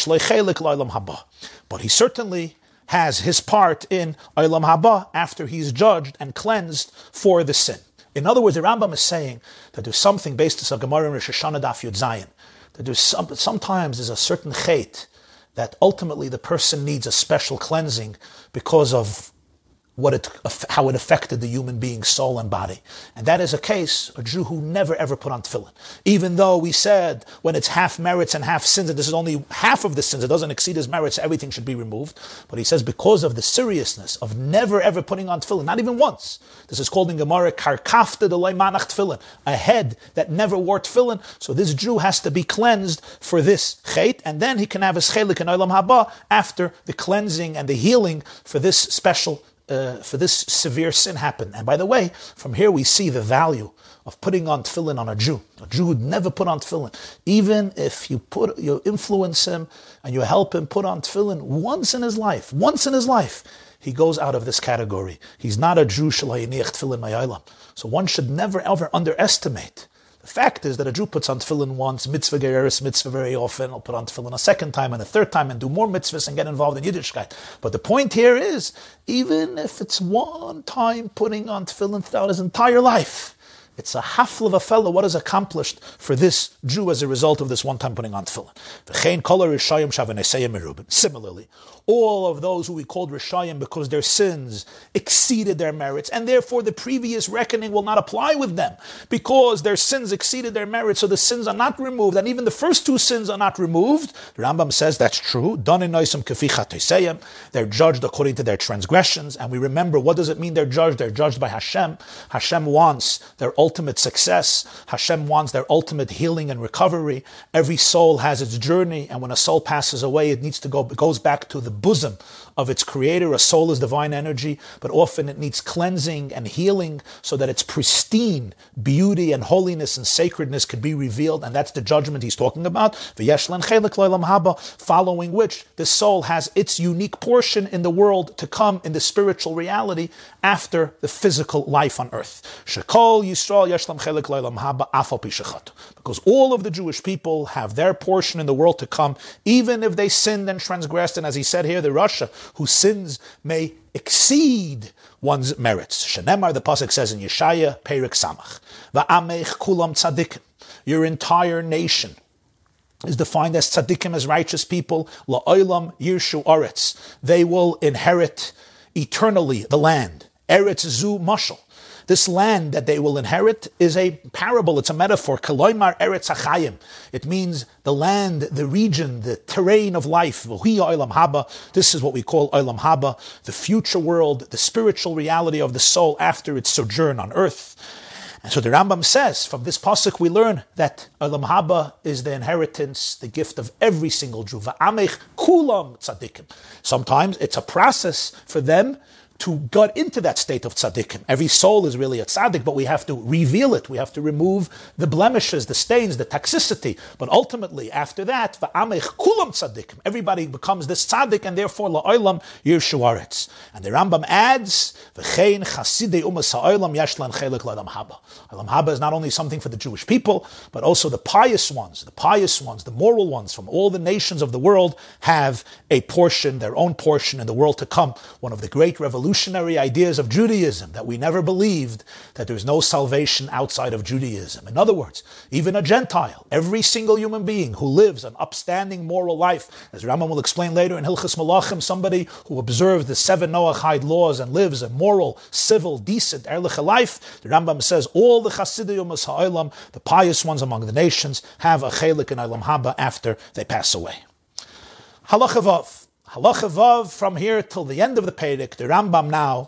he certainly has his part in Olam Haba after he's judged and cleansed for the sin. In other words, the Rambam is saying that there's something based on Gemara in Rosh Hashanah Daf Yud Zayin, that sometimes there's a certain chait that ultimately the person needs a special cleansing because of how it affected the human being's soul and body. And that is a case, a Jew who never ever put on tefillin. Even though we said when it's half merits and half sins, and this is only half of the sins, it doesn't exceed his merits, everything should be removed. But he says because of the seriousness of never ever putting on tefillin, not even once. This is called in Gemara, karkafta delay manach tefillin, a head that never wore tefillin. So this Jew has to be cleansed for this chait, and then he can have his chelik in Olam Haba after the cleansing and the healing for this special for this severe sin happened. And by the way, from here we see the value of putting on tefillin on a Jew. A Jew would never put on tefillin. Even if you influence him and you help him put on tefillin once in his life, he goes out of this category. He's not a Jew shelo yiniach tefillin ma'olam. So one should never ever underestimate. The fact is that a Jew puts on tefillin once, mitzvah gereris, mitzvah very often, he'll put on tefillin a second time and a third time and do more mitzvahs and get involved in Yiddishkeit. But the point here is, even if it's one time putting on tefillin throughout his entire life, It's a hafla of a fellow, what is accomplished for this Jew as a result of this one-time putting on tefillin. Similarly, all of those who we called Rishayim because their sins exceeded their merits, and therefore the previous reckoning will not apply with them, because their sins exceeded their merits, so the sins are not removed, and even the first two sins are not removed. The Rambam says that's true. They're judged according to their transgressions, and we remember, what does it mean they're judged? They're judged by Hashem. Hashem wants their ultimate success. Hashem wants their ultimate healing and recovery. Every soul has its journey, and when a soul passes away, it goes back to the bosom of its creator. A soul is divine energy, but often it needs cleansing and healing so that its pristine beauty and holiness and sacredness could be revealed, and that's the judgment he's talking about. Following which the soul has its unique portion in the world to come in the spiritual reality after the physical life on earth. Because all of the Jewish people have their portion in the world to come, even if they sinned and transgressed, and as he said here, the Rasha, whose sins may exceed one's merits. Shenemar, the pasuk says in Yeshaya, Perek Samach, Va'amech kulam tzadikim, your entire nation is defined as tzaddikim, as righteous people. La'olam yirshu aretz, they will inherit eternally the land. Eretz zu mashal, this land that they will inherit is a parable, it's a metaphor. Kaloimar Eretz HaChayim. It means the land, the region, the terrain of life. This is what we call Olam Haba, the future world, the spiritual reality of the soul after its sojourn on earth. And so the Rambam says, from this pasuk we learn that Olam Haba is the inheritance, the gift of every single Jew. Va'amech kulam tzadikim. Sometimes it's a process for them to get into that state of tzaddikim. Every soul is really a tzaddik, but we have to reveal it. We have to remove the blemishes, the stains, the toxicity. But ultimately, after that, va'amech kulam tzaddikim, everybody becomes this tzaddik, and therefore la'olam yirshu aretz. And the Rambam adds, v'chein chasidei umas ha'olam yashlan chelik la'olam haba. Olam haba is not only something for the Jewish people, but also the pious ones, the moral ones from all the nations of the world have a portion, their own portion in the world to come. One of the great revolutionary ideas of Judaism, that we never believed that there's no salvation outside of Judaism. In other words, even a Gentile, every single human being who lives an upstanding moral life, as Rambam will explain later in Hilchas Malachim, somebody who observes the 7 Noachide laws and lives a moral, civil, decent, erliche life, the Rambam says all the Chasidei Umas Ha'olam, the pious ones among the nations, have a chelik in Olam Haba after they pass away. Halacha Vav. Halacha Vav, from here till the end of the Perek, the Rambam now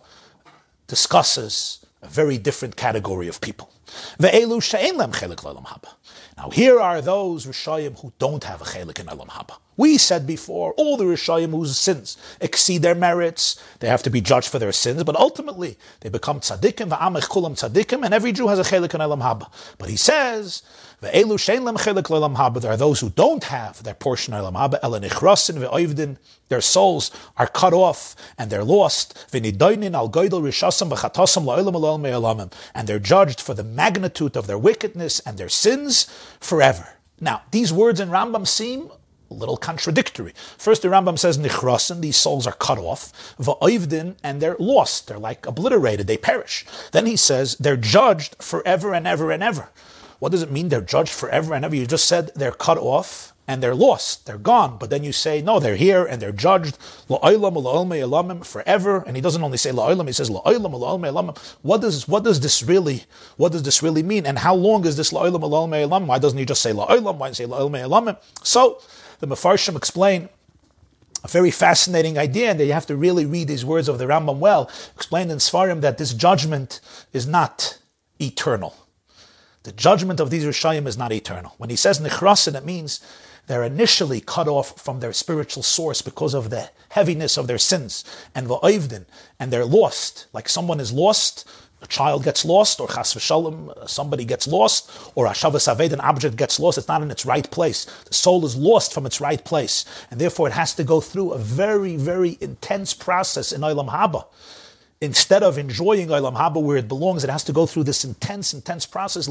discusses a very different category of people. Ve'elu she'en lem chelik l'olam haba. Now here are those Rishayim who don't have a chelik in Olam Haba. We said before, all the Rishayim whose sins exceed their merits, they have to be judged for their sins, but ultimately they become tzaddikim, va'amech kulam tzaddikim, and every Jew has a chelik in Olam Haba. But he says, ve'elu she'en lem chelik l'olam haba, there are those who don't have their portion in Olam Haba, ela nichrasin ve'oivdin, their souls are cut off and they're lost, v'nidoinin al goydel rishasam v'chatasam la'olam alol me'olamim, and they're judged for the magnitude of their wickedness and their sins forever. Now, these words in Rambam seem a little contradictory. First, the Rambam says, nichrasin, these souls are cut off, va'oivdin, and they're lost, they're like obliterated, they perish. Then he says, they're judged forever and ever and ever. What does it mean they're judged forever and ever? You just said they're cut off and they're lost, they're gone. But then you say, no, they're here and they're judged la'olam ula'ol me'olamim forever. And he doesn't only say la'olam, he says la'olam ula'ol me'olamim. What does this really mean? And how long is this la'olam ula'ol me'olamim? Why doesn't he just say la'olam? Why doesn't he say la'olam me'olamim? So the Mefarshim explain a very fascinating idea, and that you have to really read these words of the Rambam well. Explained in Sfarim that this judgment is not eternal. The judgment of these Rishayim is not eternal. When he says nichrasin, it means they're initially cut off from their spiritual source because of the heaviness of their sins, and va'oivdin, and they're lost. Like someone is lost, a child gets lost, or chas v'shalom, somebody gets lost, or Hashavas Aved, an object gets lost, it's not in its right place. The soul is lost from its right place, and therefore it has to go through a very, very intense process in Olam Haba. Instead of enjoying Olam Haba where it belongs, it has to go through this intense process,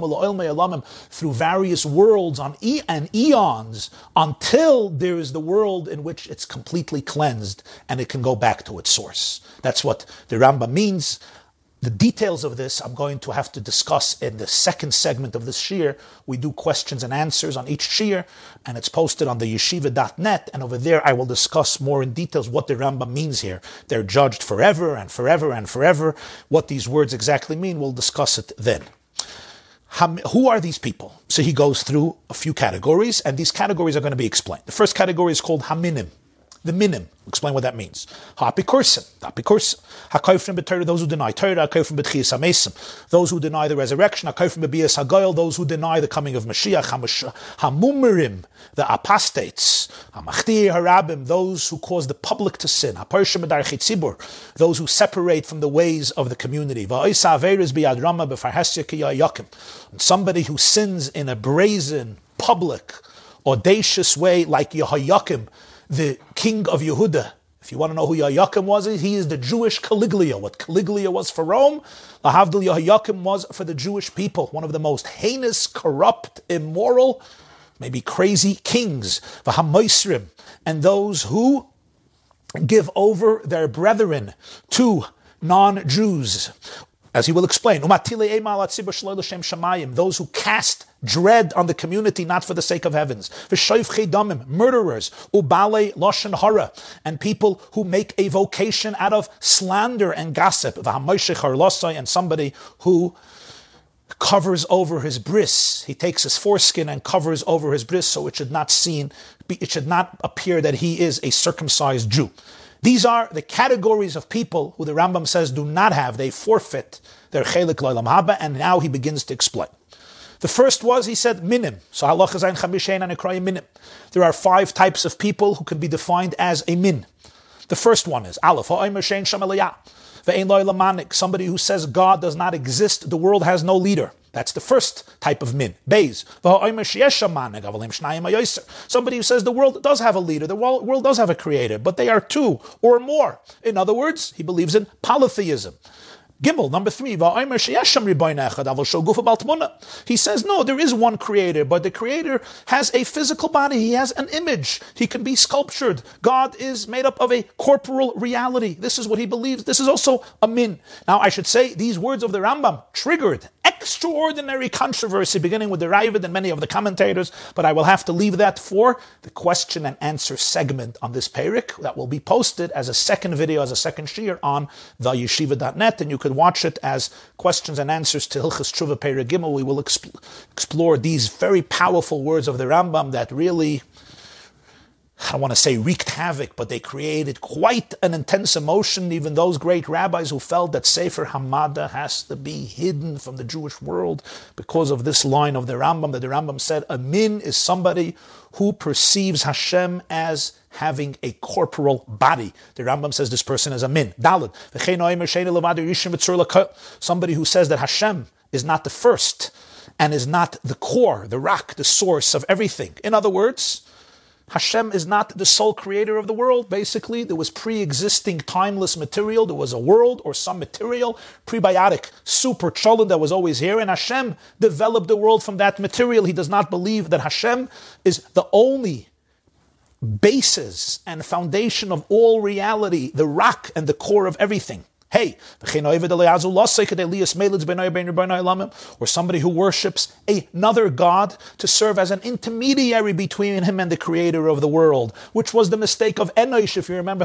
through various worlds and eons, until there is the world in which it's completely cleansed and it can go back to its source. That's what the Rambam means. The details of this I'm going to have to discuss in the second segment of this shiur. We do questions and answers on each shiur, and it's posted on the yeshiva.net, and over there I will discuss more in details what the Rambam means here. They're judged forever and forever and forever. What these words exactly mean, we'll discuss it then. Who are these people? So he goes through a few categories, and these categories are going to be explained. The first category is called haminim. The minim. Explain what that means. Ha'apikursim. Ha'koifrim b'Torah, those who deny Torah. Ha'koifrim b'tchiyas hamesim, those who deny the resurrection. Ha'koifrim b'bias ha'goyel, those who deny the coming of Mashiach. Ha'mumerim, the apostates. Ha'machtir harabim, those who cause the public to sin. Ha'parshim b'darchei tzibur, those who separate from the ways of the community. Va'oisa averes b'yad rama b'farhesya kiyayakim, somebody who sins in a brazen, public, audacious way like Yehoyakim, the king of Yehuda. If you want to know who Yehoyakim was, he is the Jewish Caligula. What Caligula was for Rome, Lahavdil Yehoyakim was for the Jewish people. One of the most heinous, corrupt, immoral, maybe crazy kings. V'hamoisrim, and those who give over their brethren to non-Jews. As he will explain, those who cast dread on the community, not for the sake of heavens. Murderers, and people who make a vocation out of slander and gossip. And somebody who covers over his bris. He takes his foreskin and covers over his bris, so it should not appear that he is a circumcised Jew. These are the categories of people who the Rambam says do not have, they forfeit their chelik l'olam haba, and now he begins to explain. The first was, he said, minim. So halacha zayin chamishein and ekrayim minim. There are 5 types of people who can be defined as a min. The first one is, aleph, ha'omer shein sham eliyah, ve'ein lo elamanik, somebody who says God does not exist, the world has no leader. That's the first type of min. Beis. Somebody who says the world does have a leader, the world does have a creator, but they are 2 or more. In other words, he believes in polytheism. Gimel, number 3. He says, no, there is one creator, but the creator has a physical body. He has an image. He can be sculptured. God is made up of a corporal reality. This is what he believes. This is also a min. Now, I should say, these words of the Rambam triggered extraordinary controversy, beginning with the Ravid and many of the commentators, but I will have to leave that for the question and answer segment on this Perek that will be posted as a second video, as a second shiur on the yeshiva.net, and you can watch it as questions and answers to Hilchas Tshuva Perek Gimel. We will explore these very powerful words of the Rambam that really, I don't want to say wreaked havoc, but they created quite an intense emotion. Even those great rabbis who felt that Sefer Hamada has to be hidden from the Jewish world because of this line of the Rambam, that the Rambam said, a min is somebody who perceives Hashem as having a corporal body. The Rambam says this person is a min. Daled. Somebody who says that Hashem is not the first and is not the core, the rock, the source of everything. In other words, Hashem is not the sole creator of the world. Basically, there was pre-existing timeless material. There was a world or some material, prebiotic, super cholent that was always here, and Hashem developed the world from that material. He does not believe that Hashem is the only basis and foundation of all reality, the rock and the core of everything. Hey, or somebody who worships another God to serve as an intermediary between him and the creator of the world, which was the mistake of Enosh. If you remember,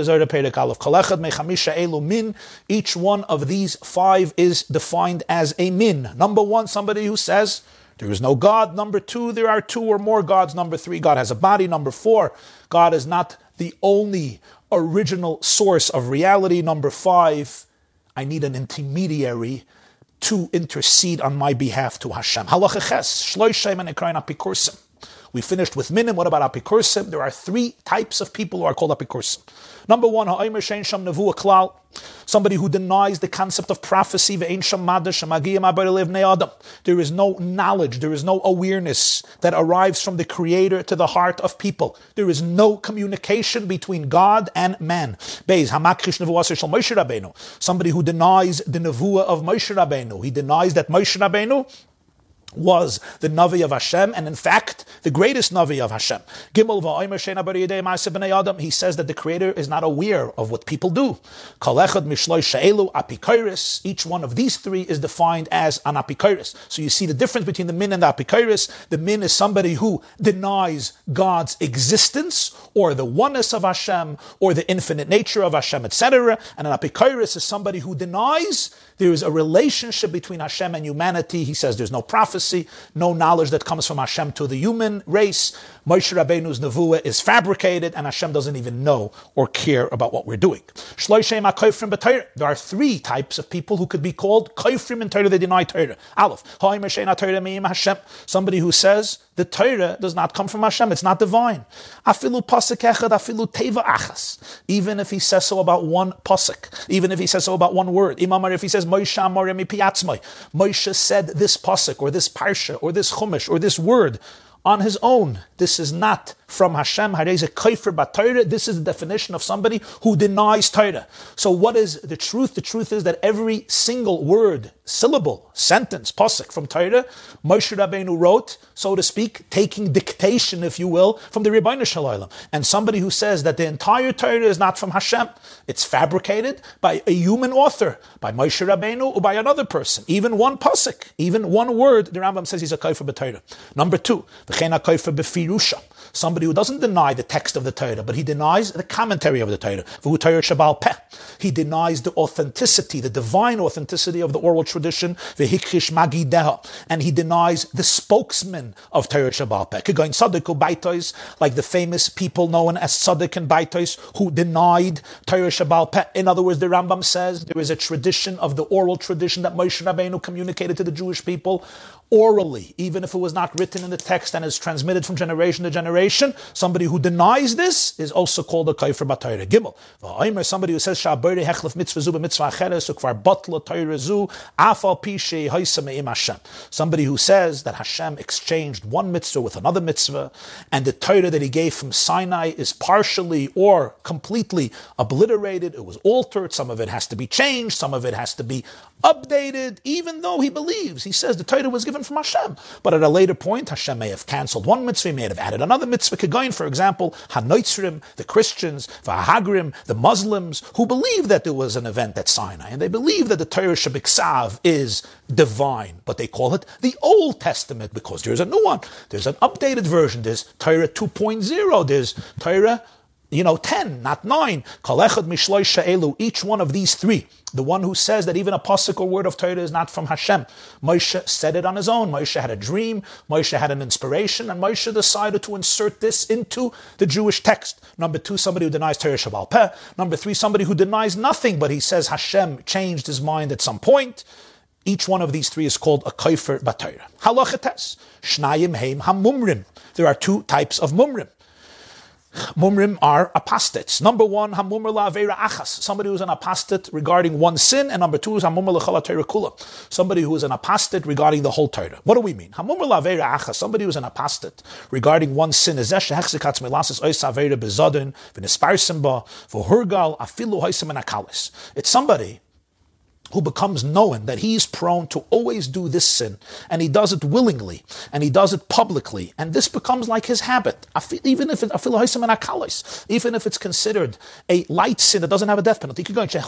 each one of these 5 is defined as a min. Number 1, somebody who says there is no God. Number 2, there are 2 or more gods. Number 3, God has a body. Number 4, God is not the only original source of reality. Number 5, I need an intermediary to intercede on my behalf to Hashem. Halacha ches, shloishem and ekrayin apikursim. We finished with minim. What about apikursim? There are 3 types of people who are called apikursim. Number 1, ha'omer shein sham nevuah klal, somebody who denies the concept of prophecy. Ve'ein sham madash shemagiyah ma'abari levnei adam. There is no knowledge, there is no awareness that arrives from the Creator to the heart of people. There is no communication between God and man. Beis hamakrish nevuah shel Moshe Rabbeinu, somebody who denies the nevuah of Moshe Rabbeinu. He denies that Moshe Rabbeinu was the Navi of Hashem, and in fact, the greatest Navi of Hashem. Gimel va'omer she'ena bari yedei ma'aseh b'nei Adam. He says that the Creator is not aware of what people do. Kol echad mishloy she'elu apikoros. Each one of these three is defined as an apikoros. So you see the difference between the min and the apikoros. The min is somebody who denies God's existence, or the oneness of Hashem, or the infinite nature of Hashem, etc. And an apikoros is somebody who denies there is a relationship between Hashem and humanity. He says there's no prophecy, no knowledge that comes from Hashem to the human race. Moshe Rabbeinu's nevuah is fabricated, and Hashem doesn't even know or care about what we're doing. There are three types of people who could be called koifrim in Torah. They deny Torah. Aleph, somebody who says the Torah does not come from Hashem, it's not divine. Afilu pasuk echad, afilu teva achas. Even if he says so about one pasuk, even if he says so about one word. Imamar, if he says Moshe amar mi piatzmai, Moshe said this pasuk or this parsha or this chumash or this word on his own. This is not from Hashem. This is the definition of somebody who denies Torah. So what is the truth? The truth is that every single word, syllable, sentence, pasuk from Torah, Moshe Rabbeinu wrote, so to speak, taking dictation, if you will, from the Ribbono Shel Olam. And somebody who says that the entire Torah is not from Hashem, it's fabricated by a human author, by Moshe Rabbeinu or by another person. Even one pasuk, even one word, the Rambam says he's a kofer b'Torah. Number two, v'chein kofer b'firusha. Somebody who doesn't deny the text of the Torah, but he denies the commentary of the Torah. V'hu Torah shabal peh. He denies the authenticity, the divine authenticity of the oral tradition, v'hikrish magideha. And he denies the spokesman of Torah shabal peh. Kegoin Tzaddik u'Baitos, like the famous people known as Tzaddik and Baitos, who denied Torah shabal peh. In other words, the Rambam says there is a tradition of the oral tradition that Moshe Rabbeinu communicated to the Jewish people orally, even if it was not written in the text and is transmitted from generation to generation. Somebody who denies this is also called a kofer b'Torah. Gimel, somebody who says sha'abore hechlef mitzvah zu b'mitzvah acheres ukvar batla Torah zu afal pi she'hoisa me'im Hashem. Somebody who says that Hashem exchanged one mitzvah with another mitzvah, and the Torah that he gave from Sinai is partially or completely obliterated. It was altered. Some of it has to be changed. Some of it has to be updated, even though he believes. He says the Torah was given from Hashem. But at a later point, Hashem may have cancelled one mitzvah, he may have added another mitzvah. Kegoin, for example, HaNotzrim, the Christians, V'Hagrim, the Muslims, who believe that there was an event at Sinai, and they believe that the Torah Shebiksav is divine, but they call it the Old Testament because there's a new one. There's an updated version. There's Torah 2.0. There's Torah 10, not 9. Each one of these three. The one who says that even a pasuk or word of Torah is not from Hashem. Moshe said it on his own. Moshe had a dream. Moshe had an inspiration. And Moshe decided to insert this into the Jewish text. Number two, somebody who denies Torah Shabal Peh. Number three, somebody who denies nothing, but he says Hashem changed his mind at some point. Each one of these three is called a kofer b'Torah. Halachates. Shnayim heim hamumrim. There are two types of mumrim. Mumrim are apostates. Number one, hamumr la'avera achas, somebody who's an apostate regarding one sin, and number two is hamumr l'chala Torah kula, somebody who is an apostate regarding the whole Torah. What do we mean? Hamumr la'avera achas, somebody who's an apostate regarding one sin is zesh hechzikatz melasis ois avera bezadin v'nisparsim ba v'hurgal afilu hoisem and akalis. It's somebody who becomes known that he is prone to always do this sin, and he does it willingly, and he does it publicly, and this becomes like his habit. Even if it's considered a light sin that doesn't have a death penalty,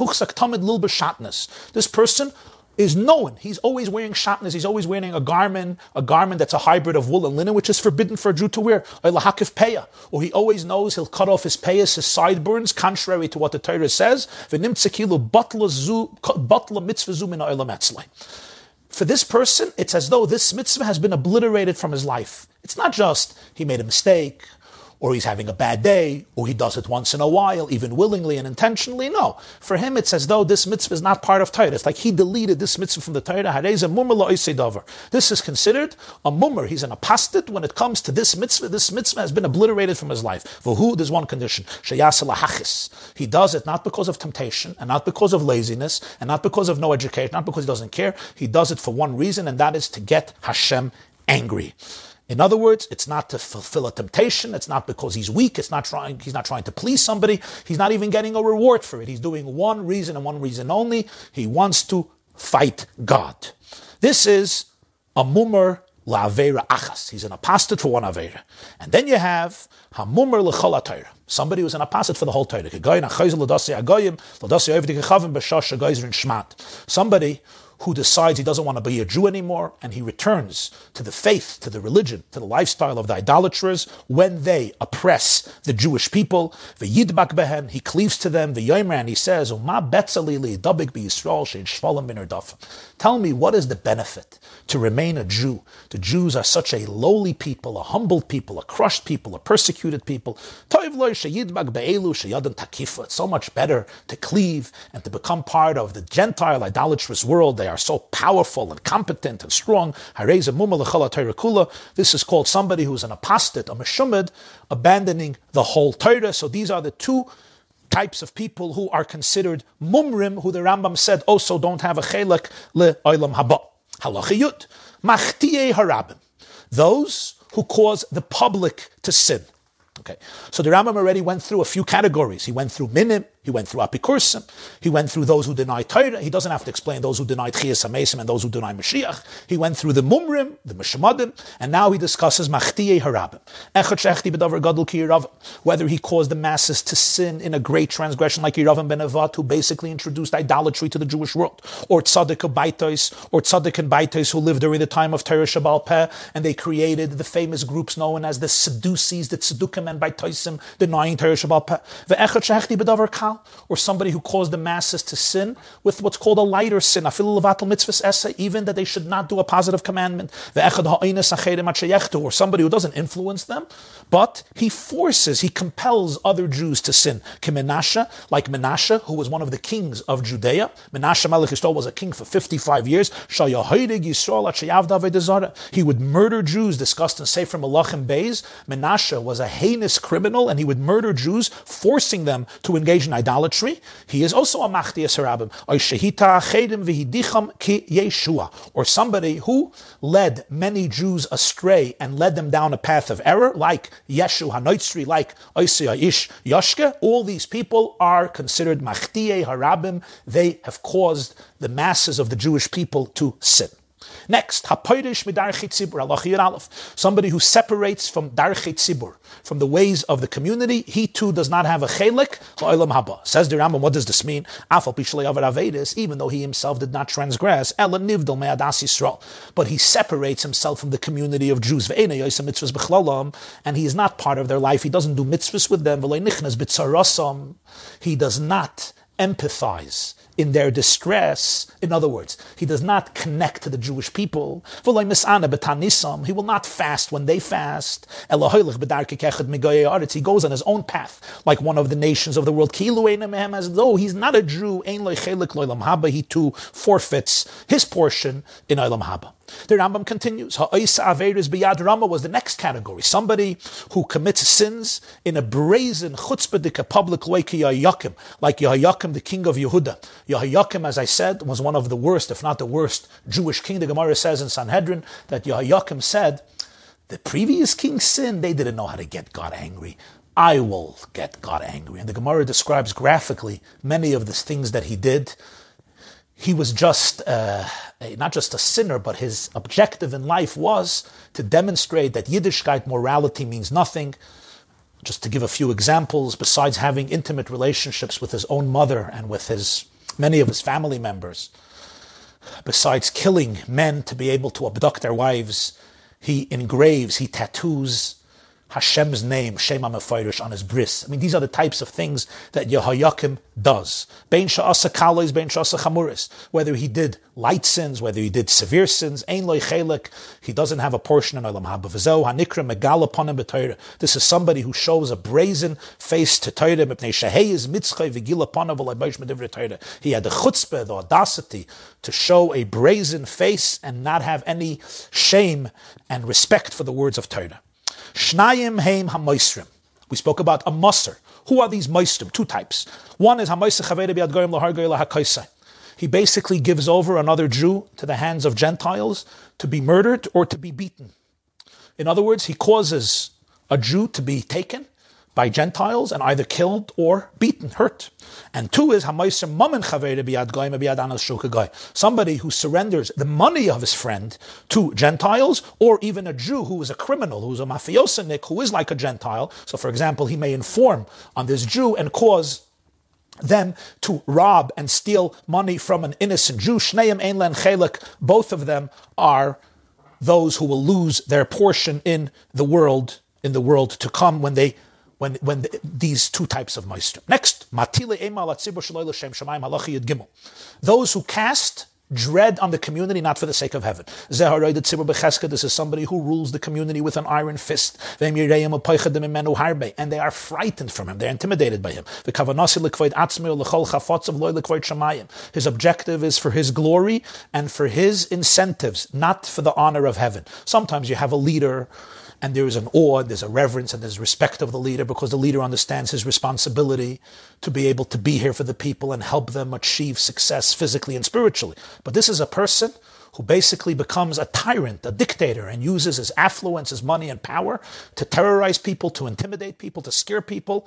this person is known. He's always wearing shatnez. He's always wearing a garment that's a hybrid of wool and linen, which is forbidden for a Jew to wear. Or he always knows he'll cut off his payas, his sideburns, contrary to what the Torah says. For this person, it's as though this mitzvah has been obliterated from his life. It's not just he made a mistake, or he's having a bad day, or he does it once in a while, even willingly and intentionally. No. For him, it's as though this mitzvah is not part of Torah. It's like he deleted this mitzvah from the Torah. This is considered a mummer. He's an apostate when it comes to this mitzvah. This mitzvah has been obliterated from his life. For who? There's one condition. He does it not because of temptation, and not because of laziness, and not because of no education, not because he doesn't care. He does it for one reason, and that is to get Hashem angry. In other words, it's not to fulfill a temptation. It's not because he's weak. He's not trying to please somebody. He's not even getting a reward for it. He's doing one reason and one reason only. He wants to fight God. This is a mummer la'avera achas. He's an apostate for one avera. And then you have hamumar l'chol HaTorah, somebody who's an apostate for the whole Torah. Somebody who decides he doesn't want to be a Jew anymore, and he returns to the faith, to the religion, to the lifestyle of the idolaters when they oppress the Jewish people. V'yidbak behen, he cleaves to them. V'yomer, and he says, Uma betzalili dabik b'Yisrael she'in shvalim bin erdafim. Tell me, what is the benefit to remain a Jew? The Jews are such a lowly people, a humbled people, a crushed people, a persecuted people. It's so much better to cleave and to become part of the Gentile idolatrous world. They are so powerful and competent and strong. This is called somebody who is an apostate, a meshumad, abandoning the whole Torah. So these are the two types of people who are considered mumrim, who the Rambam said also don't have a chelek le'olam haba. Halachiyut, machtiye harabim, those who cause the public to sin. Okay, so the Rambam already went through a few categories. He went through minim, he went through apikursim, he went through those who deny Torah. He doesn't have to explain those who deny Tchiyas HaMesim and those who deny Mashiach. He went through the mumrim, the mishmadim, and now he discusses machtiye harabim. Echad shechti b'davar gadol ki Yiravam, whether he caused the masses to sin in a great transgression like Yiravam ben Nevat, who basically introduced idolatry to the Jewish world, or tzaddik and baitos who lived during the time of Torah Shabbal Peh, and they created the famous groups known as the Sadducees, the Tzedukim and baitosim, denying Torah Shabbal Peh. Ve'echad shechti b'davar kal, or somebody who caused the masses to sin with what's called a lighter sin, afilu levatel mitzvahs essa, even that they should not do a positive commandment. Or somebody who doesn't influence them, but he forces, he compels other Jews to sin. Menashe, like Menashe, who was one of the kings of Judea. Menashe Melech Yisrael was a king for 55 years. He would murder Jews, discussed in Sefer Melachim Beis. Menashe was a heinous criminal, and he would murder Jews, forcing them to engage in idolatry. He is also a machtias harabim, or somebody who led many Jews astray and led them down a path of error, like Yeshu HaNoitzri, like Oisei Ish Yoshke. All these people are considered machtiye harabim. They have caused the masses of the Jewish people to sin. Next, hapoirish midarchei tzibur, halachiyud aleph, somebody who separates from darchei tzibur, from the ways of the community, he too does not have a chelik la'olam haba. Says the Rambam, what does this mean? Afal pi shlei avar avedis, even though he himself did not transgress, ela nivdal me'adas Yisrael, but he separates himself from the community of Jews, ve'enei yosem mitzvahs b'chlalam, and he is not part of their life. He doesn't do mitzvahs with them. V'lei nichnas b'tzarasam, he does not empathize in their distress. In other words, he does not connect to the Jewish people. He will not fast when they fast. He goes on his own path, like one of the nations of the world, as though he's not a Jew. He too forfeits his portion in Olam Haba. The Rambam continues, Ha'isa Averis B'yad Rama was the next category. Somebody who commits sins in a brazen, chutzpah public way, like Yehoyakim, the king of Yehuda. Yehoyakim, as I said, was one of the worst, if not the worst, Jewish king. The Gemara says in Sanhedrin that Yehoyakim said, the previous king sinned, they didn't know how to get God angry. I will get God angry. And the Gemara describes graphically many of the things that he did. He was just not just a sinner, but his objective in life was to demonstrate that Yiddishkeit morality means nothing. Just to give a few examples, besides having intimate relationships with his own mother and with many of his family members, besides killing men to be able to abduct their wives, he tattoos Hashem's name, Shema Mefayrish, on his bris. I mean, these are the types of things that Yehoyakim does. Bein sha'asa kalos, bein sha'asa chamuris. Whether he did light sins, whether he did severe sins, ein loy chelik, he doesn't have a portion in Olam Haba. V'zeu hanikra megal upon him b'Torah. This is somebody who shows a brazen face to Torah. Mipnei shehei is mitzchay v'gil upon him v'laybosh medivre Torah. He had the chutzpah, the audacity, to show a brazen face and not have any shame and respect for the words of Torah. Shnayim heim hamoisrim. We spoke about a moser. Who are these moisrim? Two types. One is hamoiser chavere biad goyim lahar goyim lahakaisai. He basically gives over another Jew to the hands of Gentiles to be murdered or to be beaten. In other words, he causes a Jew to be taken by Gentiles and either killed or beaten, hurt. And two is somebody who surrenders the money of his friend to Gentiles, or even a Jew who is a criminal, who is a mafiosanik, who is like a Gentile. So for example, he may inform on this Jew and cause them to rob and steal money from an innocent Jew. Shneim ein len chelik. Both of them are those who will lose their portion in the world to come when these two types of meister. Next, matile emal atzibur shelo l'shem shamayim halacha yud gimel. Those who cast dread on the community, not for the sake of heaven. This is somebody who rules the community with an iron fist. And they are frightened from him. They're intimidated by him. His objective is for his glory and for his incentives, not for the honor of heaven. Sometimes you have a leader and there is an awe, there's a reverence, and there's respect of the leader because the leader understands his responsibility to be able to be here for the people and help them achieve success physically and spiritually. But this is a person who basically becomes a tyrant, a dictator, and uses his affluence, his money and power to terrorize people, to intimidate people, to scare people.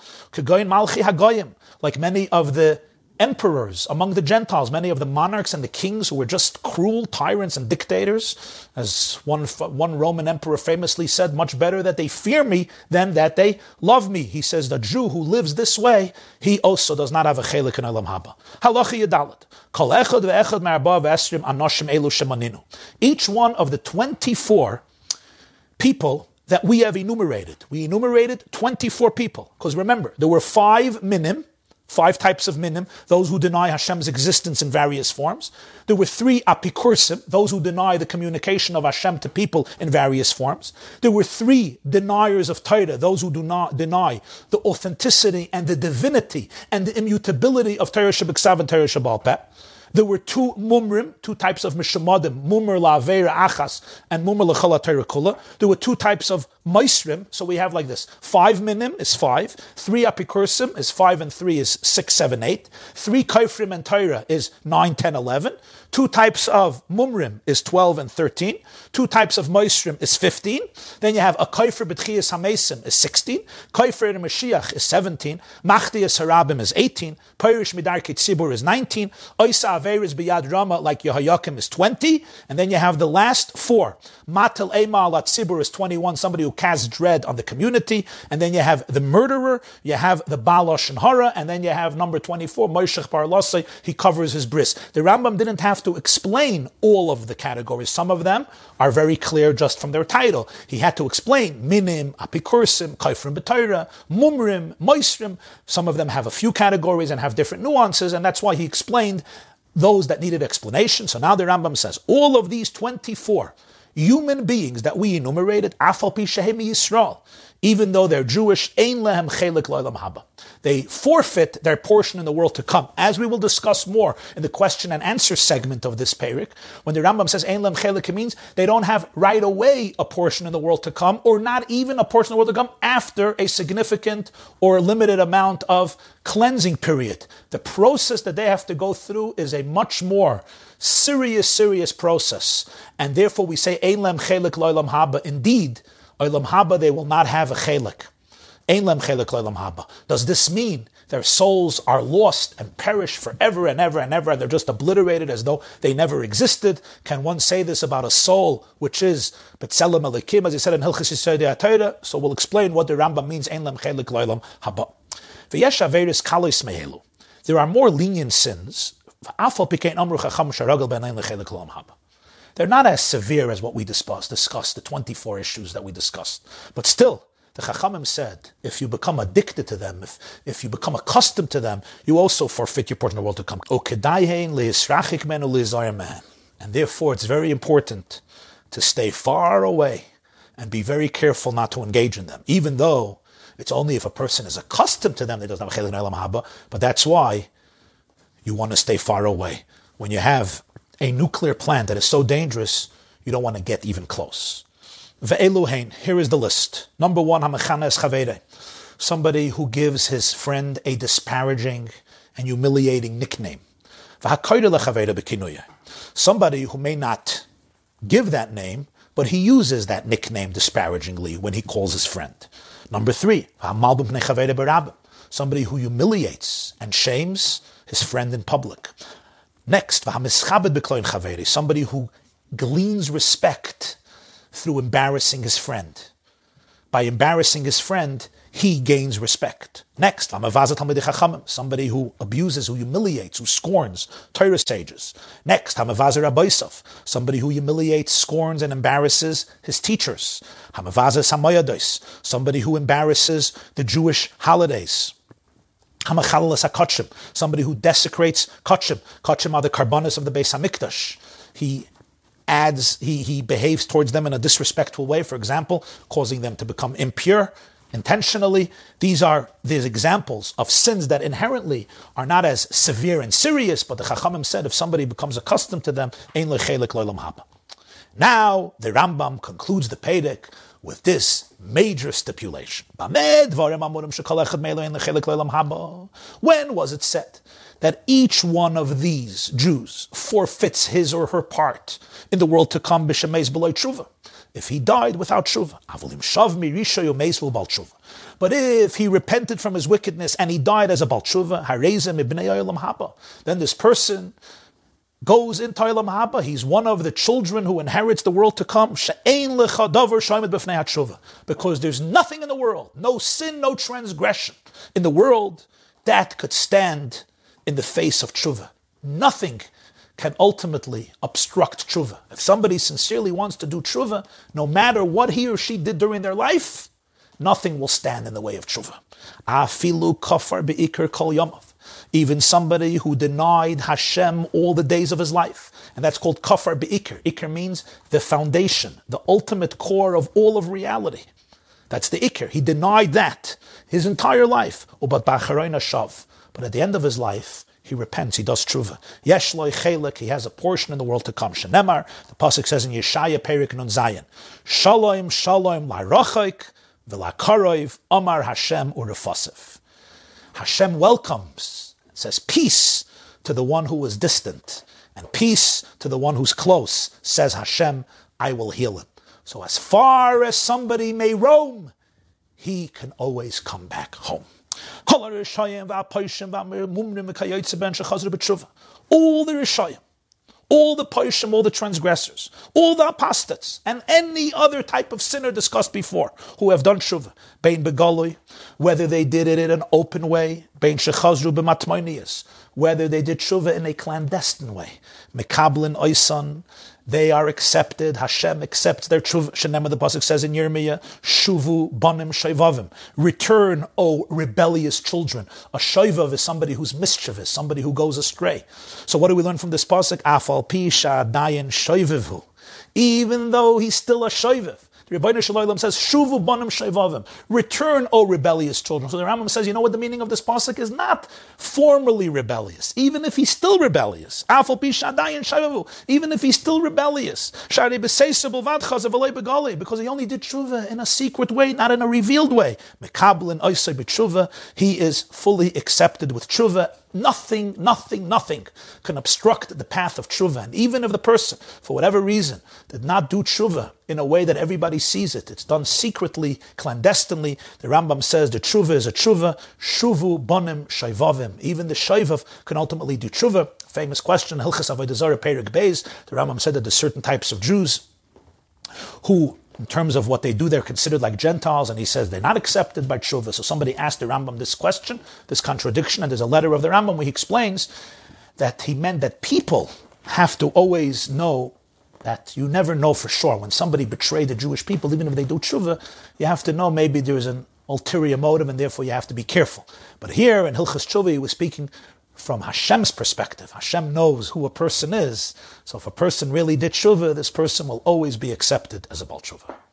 Like many of the emperors among the Gentiles, many of the monarchs and the kings who were just cruel tyrants and dictators. As one Roman emperor famously said, much better that they fear me than that they love me. He says the Jew who lives this way, he also does not have a chelik in Olam Haba. Halacha Yedalet. Kol echad ve'echad me'arba ve'esrim anoshim elu shemaninu. Each one of the 24 people that we have enumerated. We enumerated 24 people. Because remember, there were 5 minim, 5 types of minim, those who deny Hashem's existence in various forms. There were 3 apikursim, those who deny the communication of Hashem to people in various forms. There were 3 deniers of Torah, those who do not deny the authenticity and the divinity and the immutability of Torah Shebiksav and Torah Shebal Peh. There were 2 mumrim, 2 types of mishamadim, mumr la'aveira achas and mumr l'chala Torah kula. There were 2 types of maisrim, so we have like this. 5 minim is 5, 3 apikursim is 5 and 3 is 6, 7, 8, 3 kaifrim and Torah is 9, 10, 11, 2 types of mumrim is 12 and 13, 2 types of maisrim is 15, then you have a kaifer b'tchiyas hamesim is 16, kaifer and Mashiach is 17, machdiyas harabim is 18, pirish midarkei tzibur is 19, oisa averis biyad rama like Yehoyakim is 20, and then you have the last 4. Matel ema alat tzibur is 21, somebody who casts dread on the community, and then you have the murderer, you have the balosh and hara, and then you have number 24, Moishech bar Lasai, he covers his bris. The Rambam didn't have to explain all of the categories. Some of them are very clear just from their title. He had to explain minim, apikursim, kaifrim b'Torah, mumrim, moisrim. Some of them have a few categories and have different nuances, and that's why he explained those that needed explanation. So now the Rambam says, all of these 24 human beings that we enumerated, afal pi shehem Yisrael, even though they're Jewish, ein lehem chelik l'olam haba. They forfeit their portion in the world to come, as we will discuss more in the question and answer segment of this parak. When the Rambam says ein lehem chelik, it means they don't have right away a portion in the world to come, or not even a portion in the world to come after a significant or limited amount of cleansing period. The process that they have to go through is a much more serious process, and therefore we say ein lehem chelik l'olam haba. Indeed, Olam haba, they will not have a chelik. Ein lehem chelik l'olam haba. Does this mean their souls are lost and perish forever and ever and ever, and they're just obliterated as though they never existed? Can one say this about a soul which is B'Tselem Elikim, as he said in Hilchos Yesodei HaTorah? So we'll explain what the Rambam means, Ein lehem chelik l'olam haba. V'yesh averis kalos mehelu. There are more lenient sins. V'afal pikein amru chacham sharagel ben ein lehem chelik l'olam haba. They're not as severe as what we discussed, the 24 issues that we discussed. But still, the Chachamim said, if you become addicted to them, if you become accustomed to them, you also forfeit your portion of the world to come. And therefore, it's very important to stay far away and be very careful not to engage in them, even though it's only if a person is accustomed to them that doesn't have a chelik olam haba. But that's why you want to stay far away. When you have a nuclear plant that is so dangerous, you don't want to get even close. Ve'eluhein, here is the list. Number 1, hamachanes chavere, somebody who gives his friend a disparaging and humiliating nickname. V'hakoyre lechavere b'kinuye, somebody who may not give that name, but he uses that nickname disparagingly when he calls his friend. Number 3, somebody who humiliates and shames his friend in public. Next, somebody who gleans respect through embarrassing his friend. By embarrassing his friend, he gains respect. Next, somebody who abuses, who humiliates, who scorns Torah sages. Next, somebody who humiliates, scorns, and embarrasses his teachers. Somebody who embarrasses the Jewish holidays. Somebody who desecrates kachim. Kachim are the karbanos of the Beis Hamikdash. He behaves towards them in a disrespectful way, for example, causing them to become impure intentionally. These are examples of sins that inherently are not as severe and serious, but the Chachamim said if somebody becomes accustomed to them, ein lo chelik lo olam haba. Now, the Rambam concludes the Perek with this major stipulation. When was it said that each one of these Jews forfeits his or her part in the world to come b'shemeis b'lo tshuva? If he died without tshuva. But if he repented from his wickedness and he died as a bal tshuva, then this person goes into Olam Haba. He's one of the children who inherits the world to come. Because there's nothing in the world, no sin, no transgression in the world that could stand in the face of tshuva. Nothing can ultimately obstruct tshuva. If somebody sincerely wants to do tshuva, no matter what he or she did during their life, nothing will stand in the way of tshuva. Afilu kafar be'ikr kol yomav. Even somebody who denied Hashem all the days of his life. And that's called kafar be'ikr. Ikr means the foundation, the ultimate core of all of reality. That's the ikr. He denied that his entire life. But at the end of his life, he repents, he does tshuva. Yesh lo chelik, he has a portion in the world to come. Shenemar, the pasuk says in Yeshaya Perik Nun Zayin, Shalom, Shalom, la'rochaik, v'la'karoiv, Amar Hashem u'refasiv. Hashem welcomes, it says peace to the one who is distant, and peace to the one who's close, says Hashem, I will heal him. So as far as somebody may roam, he can always come back home. All the Rishayim, all the Paishim, all the transgressors, all the apostates, and any other type of sinner discussed before, who have done tshuva, bein begaloi, whether they did it in an open way, bein shechazru b'matmoiniyas, whether they did tshuva in a clandestine way, mekablin oisan, they are accepted. Hashem accepts their tshuva. Shenema, the pasuk says in Yirmiyah, Shuvu banim shayvavim. Return, O rebellious children. A shayvav is somebody who's mischievous, somebody who goes astray. So what do we learn from this pasuk? Afal pi sha'adayin shayvivu. Even though he's still a shayviv. The Rebbeinu Shalom says, Shuvu banim shayvavim. Return, O rebellious children. So the Rambam says, you know what the meaning of this pasuk is? Not formally rebellious. Even if he's still rebellious. Afal pi sha'adayin shayvavu. Even if he's still rebellious. Because he only did tshuva in a secret way, not in a revealed way. Mekablin oisei b'tshuva. He is fully accepted with tshuva. Nothing can obstruct the path of tshuva. And even if the person, for whatever reason, did not do tshuva in a way that everybody sees it, it's done secretly, clandestinely, the Rambam says the tshuva is a tshuva, shuvu bonim shayvavim. Even the shayvav can ultimately do tshuva. Famous question, Hilchas Avodah Zarah Perek Beis, the Rambam said that there's certain types of Jews who, in terms of what they do, they're considered like Gentiles, and he says they're not accepted by tshuva. So somebody asked the Rambam this question, this contradiction, and there's a letter of the Rambam where he explains that he meant that people have to always know that you never know for sure. When somebody betrayed the Jewish people, even if they do tshuva, you have to know maybe there's an ulterior motive, and therefore you have to be careful. But here in Hilchas Tshuva, he was speaking from Hashem's perspective. Hashem knows who a person is. So if a person really did tshuva, this person will always be accepted as a bal tshuva.